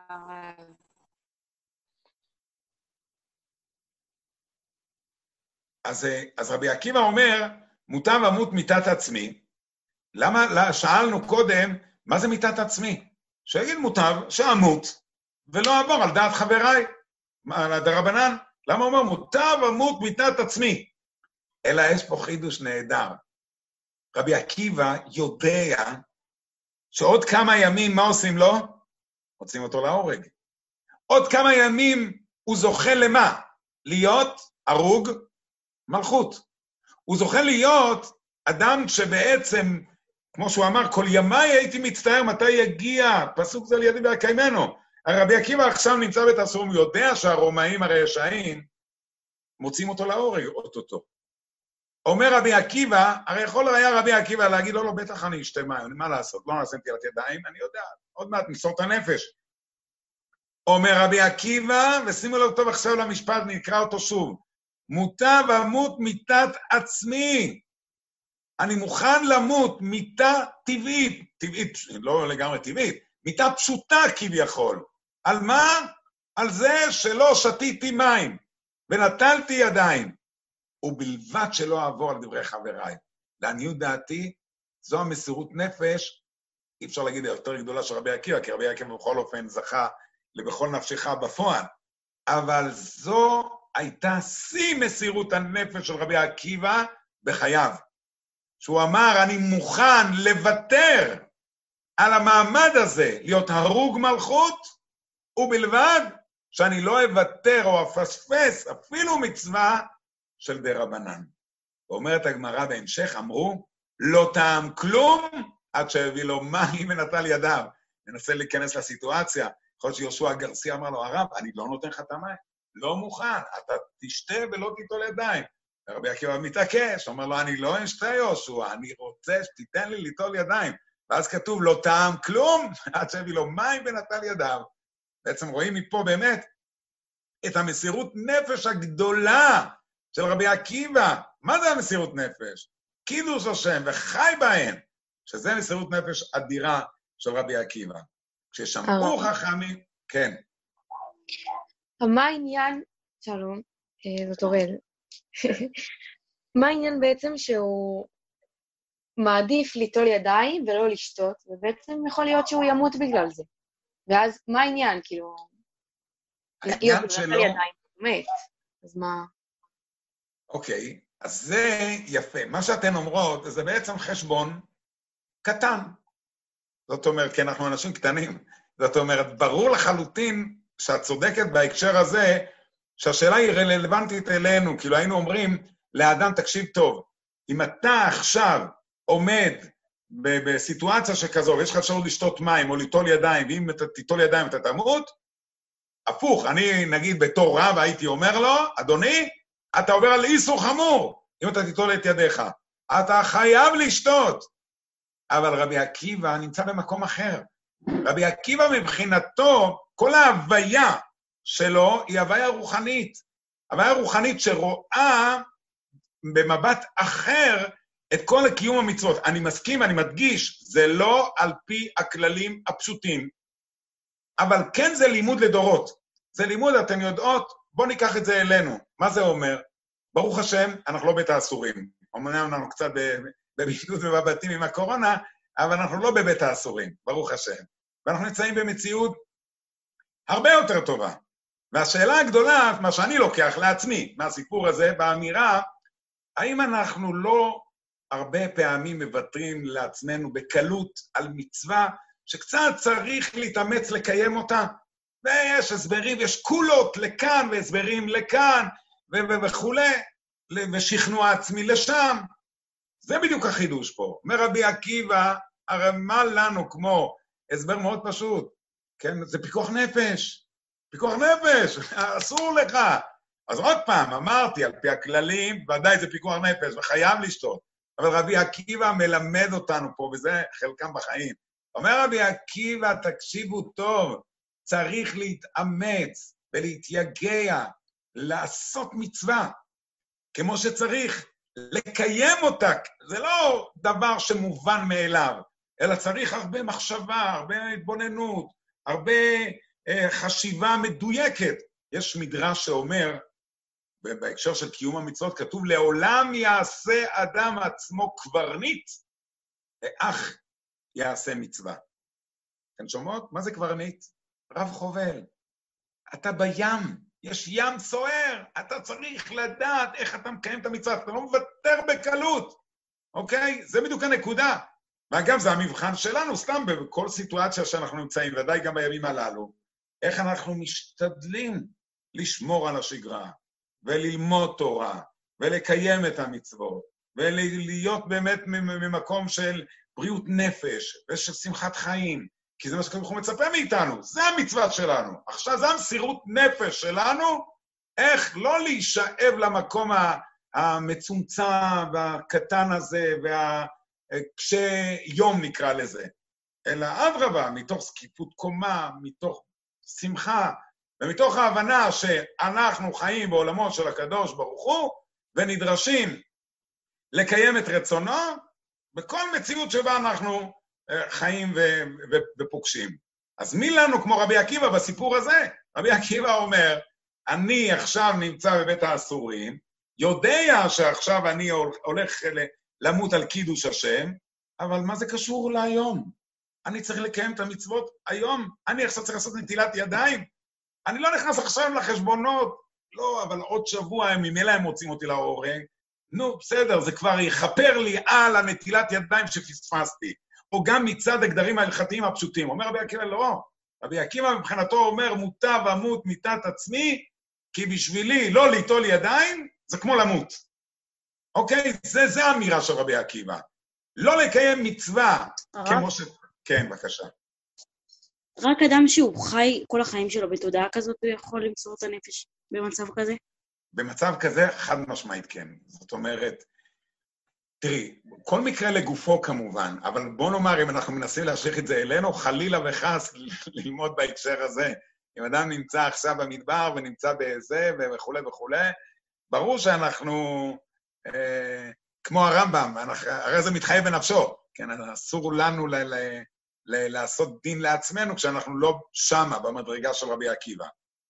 אז רבי עקיבא אומר, מוטב אמות מיתת עצמי. למה שאלנו קודם, מה זה מיתת עצמי? שיגיד מוטב שאמות, ולא אעבור על דעת חבריי, על הדרבנן. למה הוא אומר, מוטב אמות מיתת עצמי? אלא יש פה חידוש נהדר. רבי עקיבא יודע שעוד כמה ימים, מה עושים לו? מוצאים אותו להורג. עוד כמה ימים הוא זוכה למה? להיות הרוג מלכות. הוא זוכה להיות אדם שבעצם, כמו שהוא אמר, כל ימיי הייתי מצטער מתי יגיע, פסוק זה לידי ויקיימנו. רבי עקיבא עכשיו נמצא בתעשור, הוא יודע שהרומאים הרשעים מוצאים אותו להורג, אותו. אומר רבי עקיבא, הרי יכול היה רבי עקיבא להגיד, לא, בטח אני אשתה מים, מה לעשות? לא נעשה נטילת ידיים, אני יודע, עוד מעט נמסור את הנפש. אומר רבי עקיבא, ושימו לב טוב עכשיו למשפט, נקרא אותו שוב, מוטב אמות מיתת עצמי. אני מוכן למות מיתה טבעית, טבעית, לא לגמרי טבעית, מיתה פשוטה כביכול. על מה? על זה שלא שתיתי מים, ונטלתי ידיים, ובלבד שלא אעבור על דברי חבריי. לעניות דעתי, זו המסירות נפש, אי אפשר להגיד יותר גדולה של רבי עקיבא, כי רבי עקיבא בכל אופן זכה לבכל נפשך בפועל, אבל זו הייתה שיא מסירות הנפש של רבי עקיבא בחייו. שהוא אמר, אני מוכן לוותר על המעמד הזה, להיות הרוג מלכות, ובלבד שאני לא אוותר או אפספס אפילו מצווה של דרבנן. ואומרת הגמרא בהמשך, אמרו, לא טעם כלום עד שהביא לו מים ונטל ידיו. מנסה להיכנס לסיטואציה, יכול להיות שיהושע גרסי אמר לו, הרב, אני לא נותן לך את המים, לא מוכן, אתה תשתה ולא תיטול ידיים. רבי עקיבא מתעקש, אומר לו, אני לא אשתה יהושע, אני רוצה שתיתן לי ליטול ידיים. ואז כתוב, לא טעם כלום עד שהביא לו מים ונטל ידיו. בעצם רואים מפה באמת את המסירות נפש הגדולה של רבי עקיבא. מה זה המסירות נפש? קידוש השם וחי בהן, שזה מסירות נפש אדירה של רבי עקיבא. כששמעו חכמים, כן. מה העניין, שלום, זאת אורל, מה העניין בעצם שהוא מעדיף ליטול ידיים ולא לשתות, ובעצם יכול להיות שהוא ימות בגלל זה. ואז מה העניין, כאילו? העניין שלו... ידיים, מת, אז מה? אוקיי, אז זה יפה. מה שאתן אומרות, זה בעצם חשבון קטן. זאת אומרת, כי אנחנו אנשים קטנים. זאת אומרת, ברור לחלוטין שאת צודקת בהקשר הזה, שהשאלה היא רלוונטית אלינו, כאילו היינו אומרים, לאדם תקשיב טוב, אם אתה עכשיו עומד בסיטואציה שכזו, ויש לך אפשרות לשתות מים או ליטול ידיים, ואם אתה תיטול ידיים אתה תמות, הפוך, אני נגיד בתור רב הייתי אומר לו, אדוני, אתה עובר על איסור חמור, אם אתה תיטול את ידיך, אתה חייב לשתות. אבל רבי עקיבא נמצא במקום אחר. רבי עקיבא מבחינתו, כל ההוויה שלו היא הוויה רוחנית. הוויה רוחנית שרואה במבט אחר את כל קיום המצוות. אני מסכים, אני מדגיש, זה לא על פי הכללים הפשוטים, אבל כן זה לימוד לדורות. זה לימוד, אתן יודעות, בואו ניקח את זה אלינו. מה זה אומר? ברוך השם, אנחנו לא בית האסורים. אומנם אנחנו קצת בבידוד ובבתים עם הקורונה, אבל אנחנו לא בבית האסורים, ברוך השם. ואנחנו נמצאים במציאות הרבה יותר טובה. והשאלה הגדולה, מה שאני לוקח לעצמי, מהסיפור הזה, באמירה, האם אנחנו לא הרבה פעמים מוותרים לעצמנו בקלות על מצווה, שקצת צריך להתאמץ לקיים אותה? ויש הסברים, יש קולות לכאן, והסברים לכאן, וכו', ושכנוע עצמי לשם. זה בדיוק החידוש פה. אומר רבי עקיבא, הרי מה לנו כמו הסבר מאוד פשוט, כן? זה פיקוח נפש. פיקוח נפש, אסור לך. אז עוד פעם, אמרתי, על פי הכללים, ודאי זה פיקוח נפש, וחייב לשתות. אבל רבי עקיבא מלמד אותנו פה, וזה חלקם בחיים. אומר רבי עקיבא, תקשיבו טוב, צריך להתאמץ ולהתייגע, לעשות מצווה, כמו שצריך, לקיים אותה. זה לא דבר שמובן מאליו, אלא צריך הרבה מחשבה, הרבה התבוננות, הרבה חשיבה מדויקת. יש מדרש שאומר, בהקשר של קיום המצוות, כתוב, לעולם יעשה אדם עצמו קברניט, ואך יעשה מצווה. אתם שומעות? מה זה קברניט? רב חובל. אתה בים, יש ים סוער, אתה צריך לדעת איך אתה מקיים את המצווה, אתה לא מוותר בקלות, אוקיי? זה בדיוק הנקודה. ואגב, זה המבחן שלנו, סתם בכל סיטואציה שאנחנו נמצאים, ודאי גם בימים הללו, איך אנחנו משתדלים לשמור על השגרה, וללמוד תורה, ולקיים את המצוות, ולהיות באמת ממקום של בריאות נפש, ושל שמחת חיים, כי זה מה שאנחנו מצפה מאיתנו, זה המצווה שלנו. עכשיו זה המסירות נפש שלנו, איך לא להישאב למקום המצומצם והקטן הזה, והקשה יום נקרא לזה, אלא אדרבה, מתוך זקיפות קומה, מתוך שמחה, ומתוך ההבנה שאנחנו חיים בעולמו של הקדוש ברוך הוא, ונדרשים לקיים את רצונו, בכל מציאות שבה אנחנו חיים ופוגשים. אז מי לנו כמו רבי עקיבא בסיפור הזה? רבי עקיבא אומר, אני עכשיו נמצא בבית האסורים, יודע שעכשיו אני הולך למות על קידוש השם, אבל מה זה קשור להיום? אני צריך לקיים את המצוות היום, אני עכשיו צריך לעשות נטילת ידיים, אני לא נכנס עכשיו לחשבונות, לא, אבל עוד שבוע הם ממילא הם מוצאים אותי להורג, נו, בסדר, זה כבר יכפר לי על הנטילת ידיים שפספסתי, או גם מצד הגדרים ההלכתיים הפשוטים. אומר רבי עקיבא, לא, רבי עקיבא מבחינתו אומר, מוטב אמות מיתת עצמי, כי בשבילי לא ליטול ידיים, זה כמו למות. אוקיי? זה האמירה של רבי עקיבא. לא לקיים מצווה, כמו ש... כן, בבקשה. רק אדם שהוא חי כל החיים שלו בתודעה כזאת, הוא יכול למסור את הנפש במצב כזה? במצב כזה, חד משמעית כן. זאת אומרת, תראי, כל מקרה לגופו כמובן, אבל בוא נאמר, אם אנחנו מנסים להשליך את זה אלינו, חלילה וחס ללמוד בהקשר הזה. אם אדם נמצא עכשיו במדבר ונמצא בזה וכו' וכו', ברור שאנחנו, כמו הרמב"ם, הרי זה מתחייב בנפשו, כן, אסור לנו לעשות דין לעצמנו כשאנחנו לא שמה במדרגה של רבי עקיבא.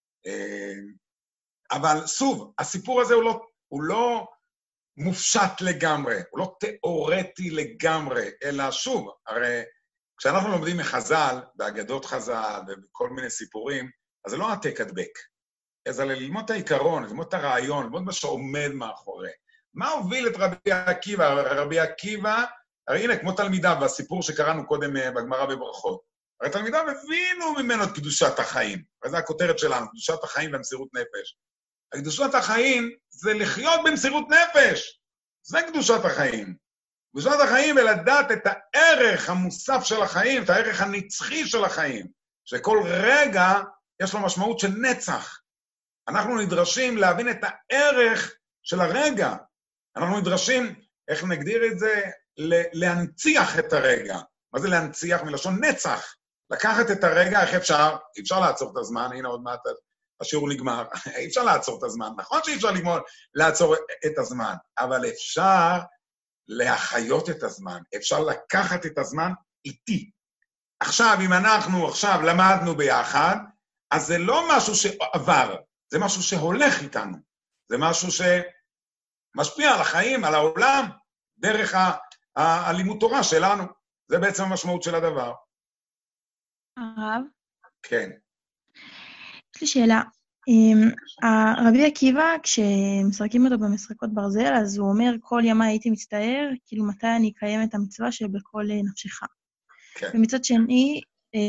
אבל שוב, הסיפור הזה הוא לא מופשט לגמרי, הוא לא תיאורטי לגמרי, אלא שוב, הרי כשאנחנו לומדים מחז"ל, באגדות חז"ל ובכל מיני סיפורים, אז זה לא העתק הדבק. אז ללמוד את העיקרון, ללמוד את הרעיון, ללמוד מה שעומד מאחורי. מה הוביל את רבי עקיבא? רבי עקיבא, הרי הנה, כמו תלמידיו, והסיפור שקראנו קודם בגמרא בברכות, הרי תלמידיו הבינו ממנו את קדושת החיים. וזו הכותרת שלנו, קדושת החיים ומסירות נפש. קדושת החיים זה לחיות במסירות נפש. זה קדושת החיים. קדושת החיים היא לדעת את הערך המוסף של החיים, את הערך הנצחי של החיים, שכל רגע יש לו משמעות של נצח. אנחנו נדרשים להבין את הערך של הרגע. אנחנו נדרשים, איך נגדיר את זה? להנציח את הרגע. מה זה להנציח? מלשון נצח. לקחת את הרגע, איך אפשר? אפשר לעצור את הזמן, הנה עוד מעט השיעור נגמר. אפשר לעצור את הזמן. נכון שאי אפשר לעצור את הזמן, אבל אפשר להחיות את הזמן. אפשר לקחת את הזמן איתי. עכשיו, אם אנחנו עכשיו למדנו ביחד, אז זה לא משהו שעבר, זה משהו שהולך איתנו. זה משהו שמשפיע על החיים, על העולם, דרך הלימוד תורה שלנו. זה בעצם המשמעות של הדבר. הרב? כן. יש לי שאלה. רבי עקיבא, כשמשחקים אותו במשחקות ברזל, אז הוא אומר, כל ימה הייתי מצטער, כאילו מתי אני אקיים את המצווה שבכל נפשך. כן. ומצד שני,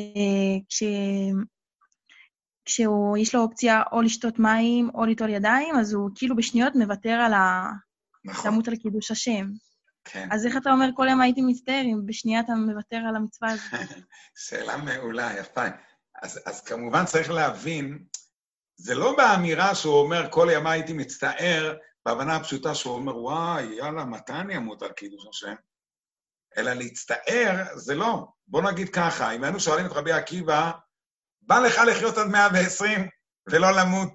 כשיש לו אופציה או לשתות מים או ליטול ידיים, אז הוא כאילו בשניות מוותר על למות על קידוש השם. כן. אז איך אתה אומר, כל יום הייתי מצטער, אם בשנייה אתה מוותר על המצווה הזאת? שאלה מעולה, יפה. אז כמובן צריך להבין זה לא באמירה שהוא אומר, כל ימה הייתי מצטער, בהבנה הפשוטה שהוא אומר, וואי, יאללה, מתי אני אמות על קידוש השם? אלא להצטער, זה לא. בוא נגיד ככה, אם היינו שואלים את רבי עקיבא, בא לך לחיות עד 120, ולא למות,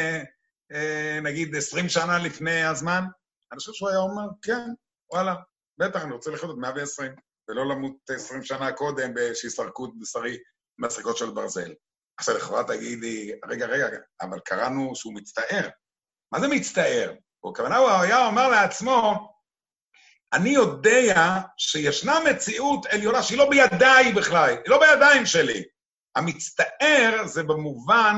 נגיד, 20 שנה לפני הזמן? אני חושב שהוא היה אומר, כן, וואלה, בטח, אני רוצה לחיות עד 120, ולא למות 20 שנה קודם שיסרקות בשרי מסריקות של ברזל. עכשיו לכאורה תגידי, רגע, אבל קראנו שהוא מצטער. מה זה מצטער? וכוונה הוא היה אומר לעצמו, אני יודע שישנה מציאות עליונה שהיא לא בידיי בכלל, היא לא בידיים שלי. המצטער זה במובן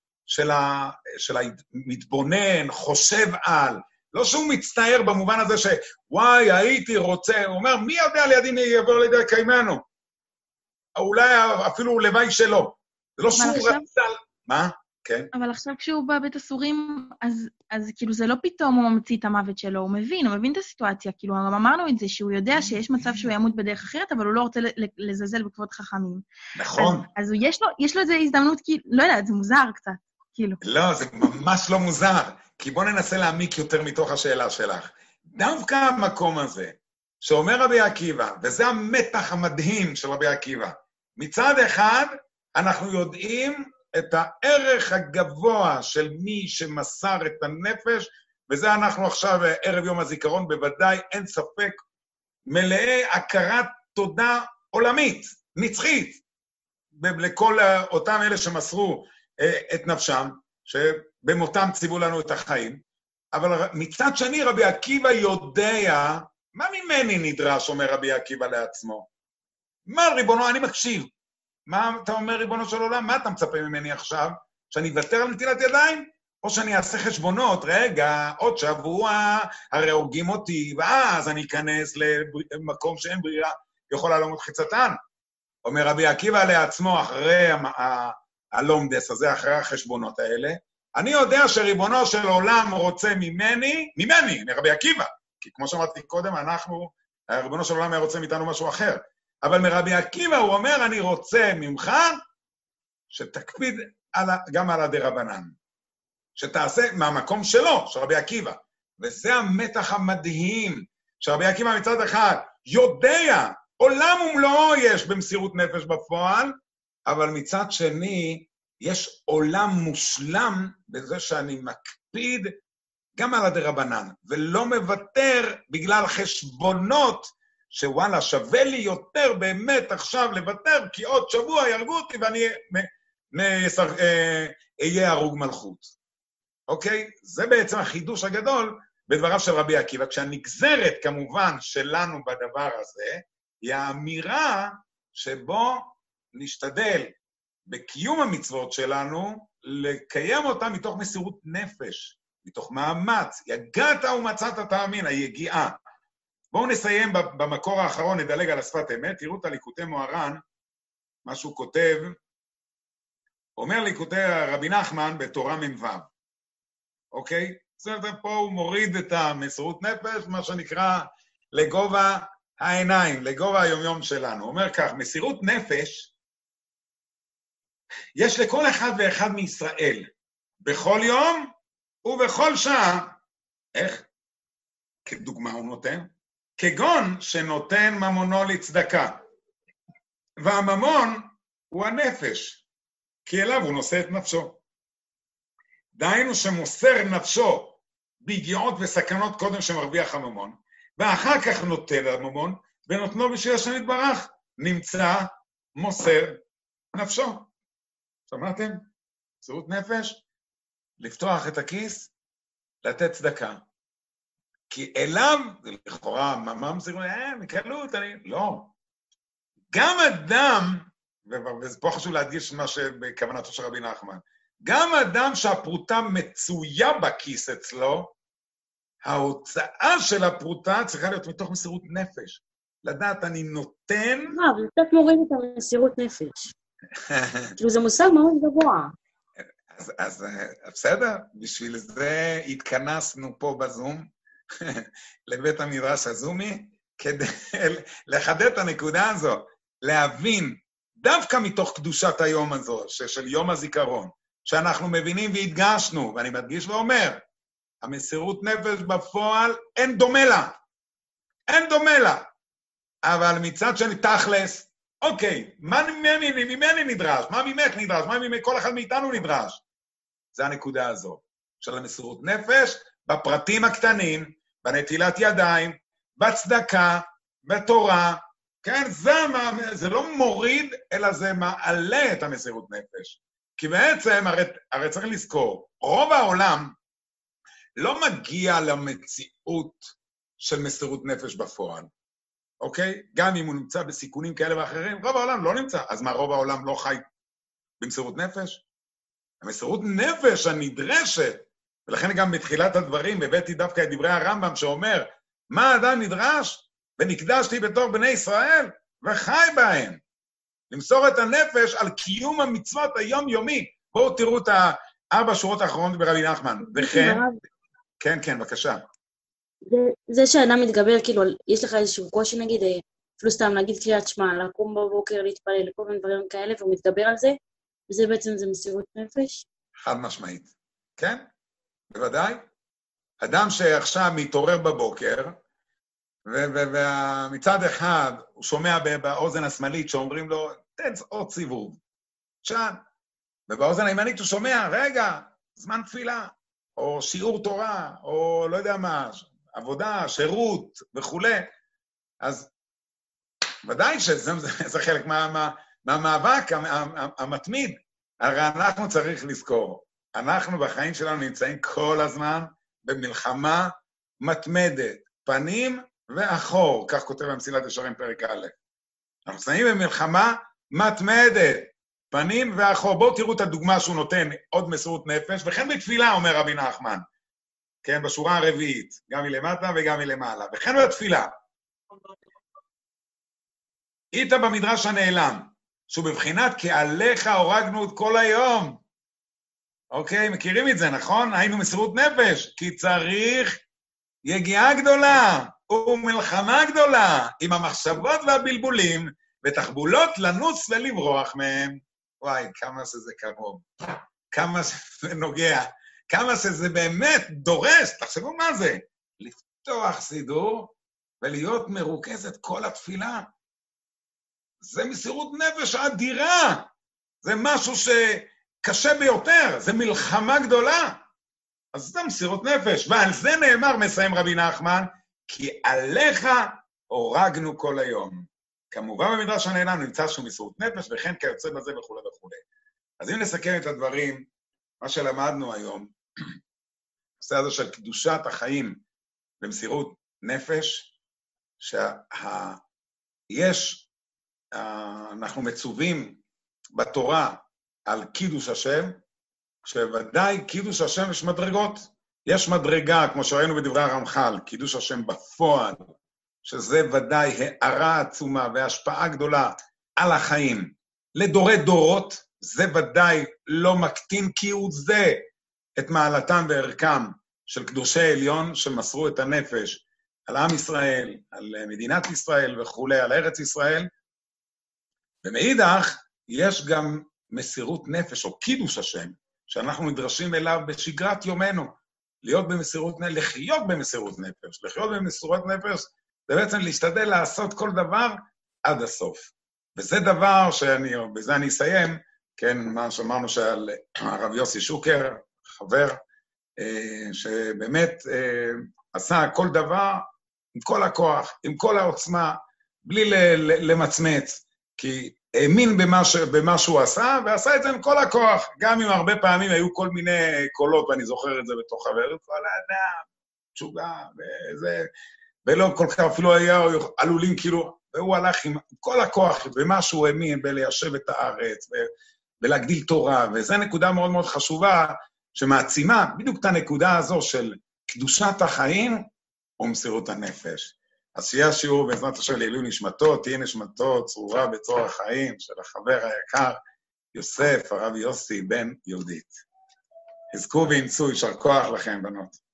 של המתבונן, חושב על, לא שהוא מצטער במובן הזה שוואי, הייתי רוצה, הוא אומר, מי יודע לידי מי יעבור לידי קיימנו? אולי אפילו לוואי שלו. זה לא שהוא רצה... מה? כן. אבל עכשיו כשהוא בבית הסורים, אז כאילו זה לא פתאום הוא ממציא את המוות שלו, הוא מבין את הסיטואציה, כאילו אמרנו את זה, שהוא יודע שיש מצב שהוא ימות בדרך אחרת, אבל הוא לא רוצה לזלזל בכבוד חכמים. נכון. אז יש לו איזו הזדמנות, לא יודעת, זה מוזר קצת, כאילו. לא, זה ממש לא מוזר, כי בוא ננסה להעמיק יותר מתוך השאלה שלך. דווקא המקום הזה, שאומר רבי עקיבא, וזה המתח המדהים של רבי עקיבא, מצד אחד אנחנו יודעים את הערך הגבוה של מי שמסר את הנפש, וזה אנחנו עכשיו, ערב יום הזיכרון, בוודאי אין ספק, מלאי הכרת תודה עולמית, נצחית, לכל אותם אלה שמסרו את נפשם, שבמותם ציוו לנו את החיים, אבל מצד שני רבי עקיבא יודע, מה ממני נדרש, אומר רבי עקיבא לעצמו? מה ריבונו, אני מקשיב. מה אתה אומר, ריבונו של עולם? מה אתה מצפה ממני עכשיו? שאני אוותר על נטילת ידיים? או שאני אעשה חשבונות, רגע, עוד שבוע, הרי הורגים אותי, ואז אני אכנס למקום שאין ברירה, יכולה לעמוד חיצתן. אומר רבי עקיבא לעצמו, אחרי הלומדס הזה, אחרי החשבונות האלה, אני יודע שריבונו של עולם רוצה ממני, מרבי עקיבא, כי כמו שאמרתי קודם, ריבונו של עולם היה רוצה מאיתנו משהו אחר. אבל מרבי עקיבא הוא אומר, אני רוצה ממך שתקפיד גם על הדרבנן. שתעשה מהמקום שלו, של רבי עקיבא. וזה המתח המדהים, שרבי עקיבא מצד אחד יודע, עולם ומלואו יש במסירות נפש בפועל, אבל מצד שני, יש עולם מושלם בזה שאני מקפיד גם על הדרבנן, ולא מוותר בגלל חשבונות, שוואלה, שווה לי יותר באמת עכשיו לוותר, כי עוד שבוע ירגו אותי ואני אהיה הרוג מלכות. אוקיי? זה בעצם החידוש הגדול בדבריו של רבי עקיבא, כשהנגזרת כמובן שלנו בדבר הזה, היא האמירה שבו נשתדל בקיום המצוות שלנו, לקיים אותה מתוך מסירות נפש, מתוך מאמץ, יגעת ומצאת תאמין, היגיעה. בואו נסיים במקור האחרון, נדלג על השפת אמת, תראו את הליקוטי מוהר"ן, מה שהוא כותב, אומר ליקוטי רבי נחמן בתורה מ"ו, אוקיי? זה פה הוא מוריד את המסירות נפש, מה שנקרא לגובה העיניים, לגובה היומיום שלנו. הוא אומר כך, מסירות נפש, יש לכל אחד ואחד מישראל, בכל יום ובכל שעה. איך? כדוגמה הוא נותן? כגון שנותן ממונו לצדקה. והממון הוא הנפש, כי אליו הוא נושא את נפשו. דהיינו שמוסר נפשו ביגיעות וסכנות קודם שמרוויח הממון, ואחר כך נוטל הממון, ונותנו בשביל השם יתברך, נמצא מוסר נפשו. שמעתם? מסירות נפש, לפתוח את הכיס, לתת צדקה. כי אליו, לכאורה, מה מסירות? מקלות, לא. גם אדם, ופה חשוב להדגיש מה שבכוונתו של רבי נחמן, גם אדם שהפרוטה מצויה בכיס אצלו, ההוצאה של הפרוטה צריכה להיות מתוך מסירות נפש. לדעת, אני נותן... אבל קצת מוריד את המסירות נפש. כאילו זה מושג מאוד גבוה. אז בסדר, בשביל זה התכנסנו פה בזום, לבית המדרש הזומי, כדי לחדד את הנקודה הזו, להבין, דווקא מתוך קדושת היום הזו, של יום הזיכרון, שאנחנו מבינים והדגשנו, ואני מדגיש ואומר, המסירות נפש בפועל אין דומה לה. אין דומה לה. אבל מצד שני תכלס, אוקיי, מה ממני נדרש? מה ממך נדרש? מה מכל אחד מאיתנו נדרש? זה הנקודה הזו. של המסירות נפש, בפרטים הקטנים, בנטילת ידיים, בצדקה, בתורה, כן? זה לא מוריד, אלא זה מעלה את המסירות נפש. כי בעצם, הרי צריך לזכור, רוב העולם לא מגיע למציאות של מסירות נפש בפועל, אוקיי? גם אם הוא נמצא בסיכונים כאלה ואחרים, רוב העולם לא נמצא. אז מה, רוב העולם לא חי במסירות נפש? המסירות נפש הנדרשת, ולכן גם בתחילת הדברים הבאתי דווקא את דברי הרמב"ם שאומר, מה האדם נדרש? ונקדשתי בתור בני ישראל, וחי בהם. למסור את הנפש על קיום המצוות היומיומי. בואו תראו את 4 שורות האחרונות ברבי נחמן. וכן, כן, בבקשה. זה שאדם מתגבר, כאילו, יש לך איזשהו קושי, נגיד, אפילו סתם להגיד קריאת שמע, לקום בבוקר, להתפלל, לכל מיני דברים כאלה, והוא מתגבר על זה, וזה בעצם זה מסירות נפש? חד משמעית. כן? בוודאי. אדם שעכשיו מתעורר בבוקר, ומצד אחד הוא שומע באוזן השמאלית שאומרים לו, תן עוד סיבוב, שם. ובאוזן הימנית הוא שומע, רגע, זמן תפילה, או שיעור תורה, או לא יודע מה, עבודה, שירות וכו'. אז ודאי שזה חלק מהמאבק המתמיד. הרי אנחנו צריך לזכור, אנחנו בחיים שלנו נמצאים כל הזמן במלחמה מתמדת, פנים ואחור, כך כותב במסילת ישרים פרק א'. אנחנו נמצאים במלחמה מתמדת, פנים ואחור. בואו תראו את הדוגמה שהוא נותן, עוד מסירות נפש, וכן בתפילה, אומר רבי נחמן, כן, בשורה הרביעית, גם מלמטה וגם מלמעלה, וכן בתפילה. היית במדרש הנעלם, שהוא בבחינת כי עליך הורגנו את כל היום. אוקיי, מכירים את זה, נכון? היינו מסירות נפש, כי צריך יגיעה גדולה ומלחמה גדולה, עם המחשבות והבלבולים, ותחבולות לנוס ולברוח מהם. וואי, כמה שזה קרוב, כמה שזה נוגע, כמה שזה באמת דורש, תחשבו מה זה, לפתוח סידור ולהיות מרוכזת כל התפילה. זה מסירות נפש אדירה, זה משהו שקשה ביותר, זה מלחמה גדולה. אז זה מסירות נפש, ועל זה נאמר, מסיים רבי נחמן, כי עליך הורגנו כל היום. כמובן במדרש הנעלם נמצא שהוא מסירות נפש, וכן כיוצא בזה וכו' וכו'. אז אם נסכם את הדברים, מה שלמדנו היום, הנושא הזה של קדושת החיים במסירות נפש, אנחנו מצווים בתורה על קידוש השם, שוודאי קידוש השם יש מדרגות. יש מדרגה, כמו שראינו בדברי הרמח"ל, קידוש השם בפועל, שזה ודאי הערה עצומה והשפעה גדולה על החיים. לדורי דורות, זה ודאי לא מקטין כהוא זה את מעלתם וערכם של קדושי עליון שמסרו את הנפש על עם ישראל, על מדינת ישראל וכו', על ארץ ישראל. ומאידך, יש גם מסירות נפש או קידוש השם, שאנחנו נדרשים אליו בשגרת יומנו, להיות במסירות נפש, לחיות במסירות נפש. לחיות במסירות נפש זה בעצם להשתדל לעשות כל דבר עד הסוף. וזה דבר בזה אני אסיים, כן, מה שאמרנו שעל הרב יוסי שוקר, חבר, שבאמת עשה כל דבר עם כל הכוח, עם כל העוצמה, בלי למצמץ, כי האמין במה שהוא עשה, ועשה את זה עם כל הכוח, גם אם הרבה פעמים היו כל מיני קולות, ואני זוכר את זה בתוך חבר, כל האדם, תשובה, וזה, ולא כל כך אפילו היה עלולים כאילו, והוא הלך עם כל הכוח, במה שהוא האמין, בליישב את הארץ, ולהגדיל תורה, וזו נקודה מאוד מאוד חשובה, שמעצימה בדיוק את הנקודה הזו של קדושת החיים, ומסירות הנפש. אז שיהיה השיעור בעזרת השם לעילוי נשמתו, תהיה נשמתו צרורה בצרור החיים של החבר היקר, יוסף, הרב יוסי בן יהודית. חזקו ואמצו, יישר כוח לכם, בנות.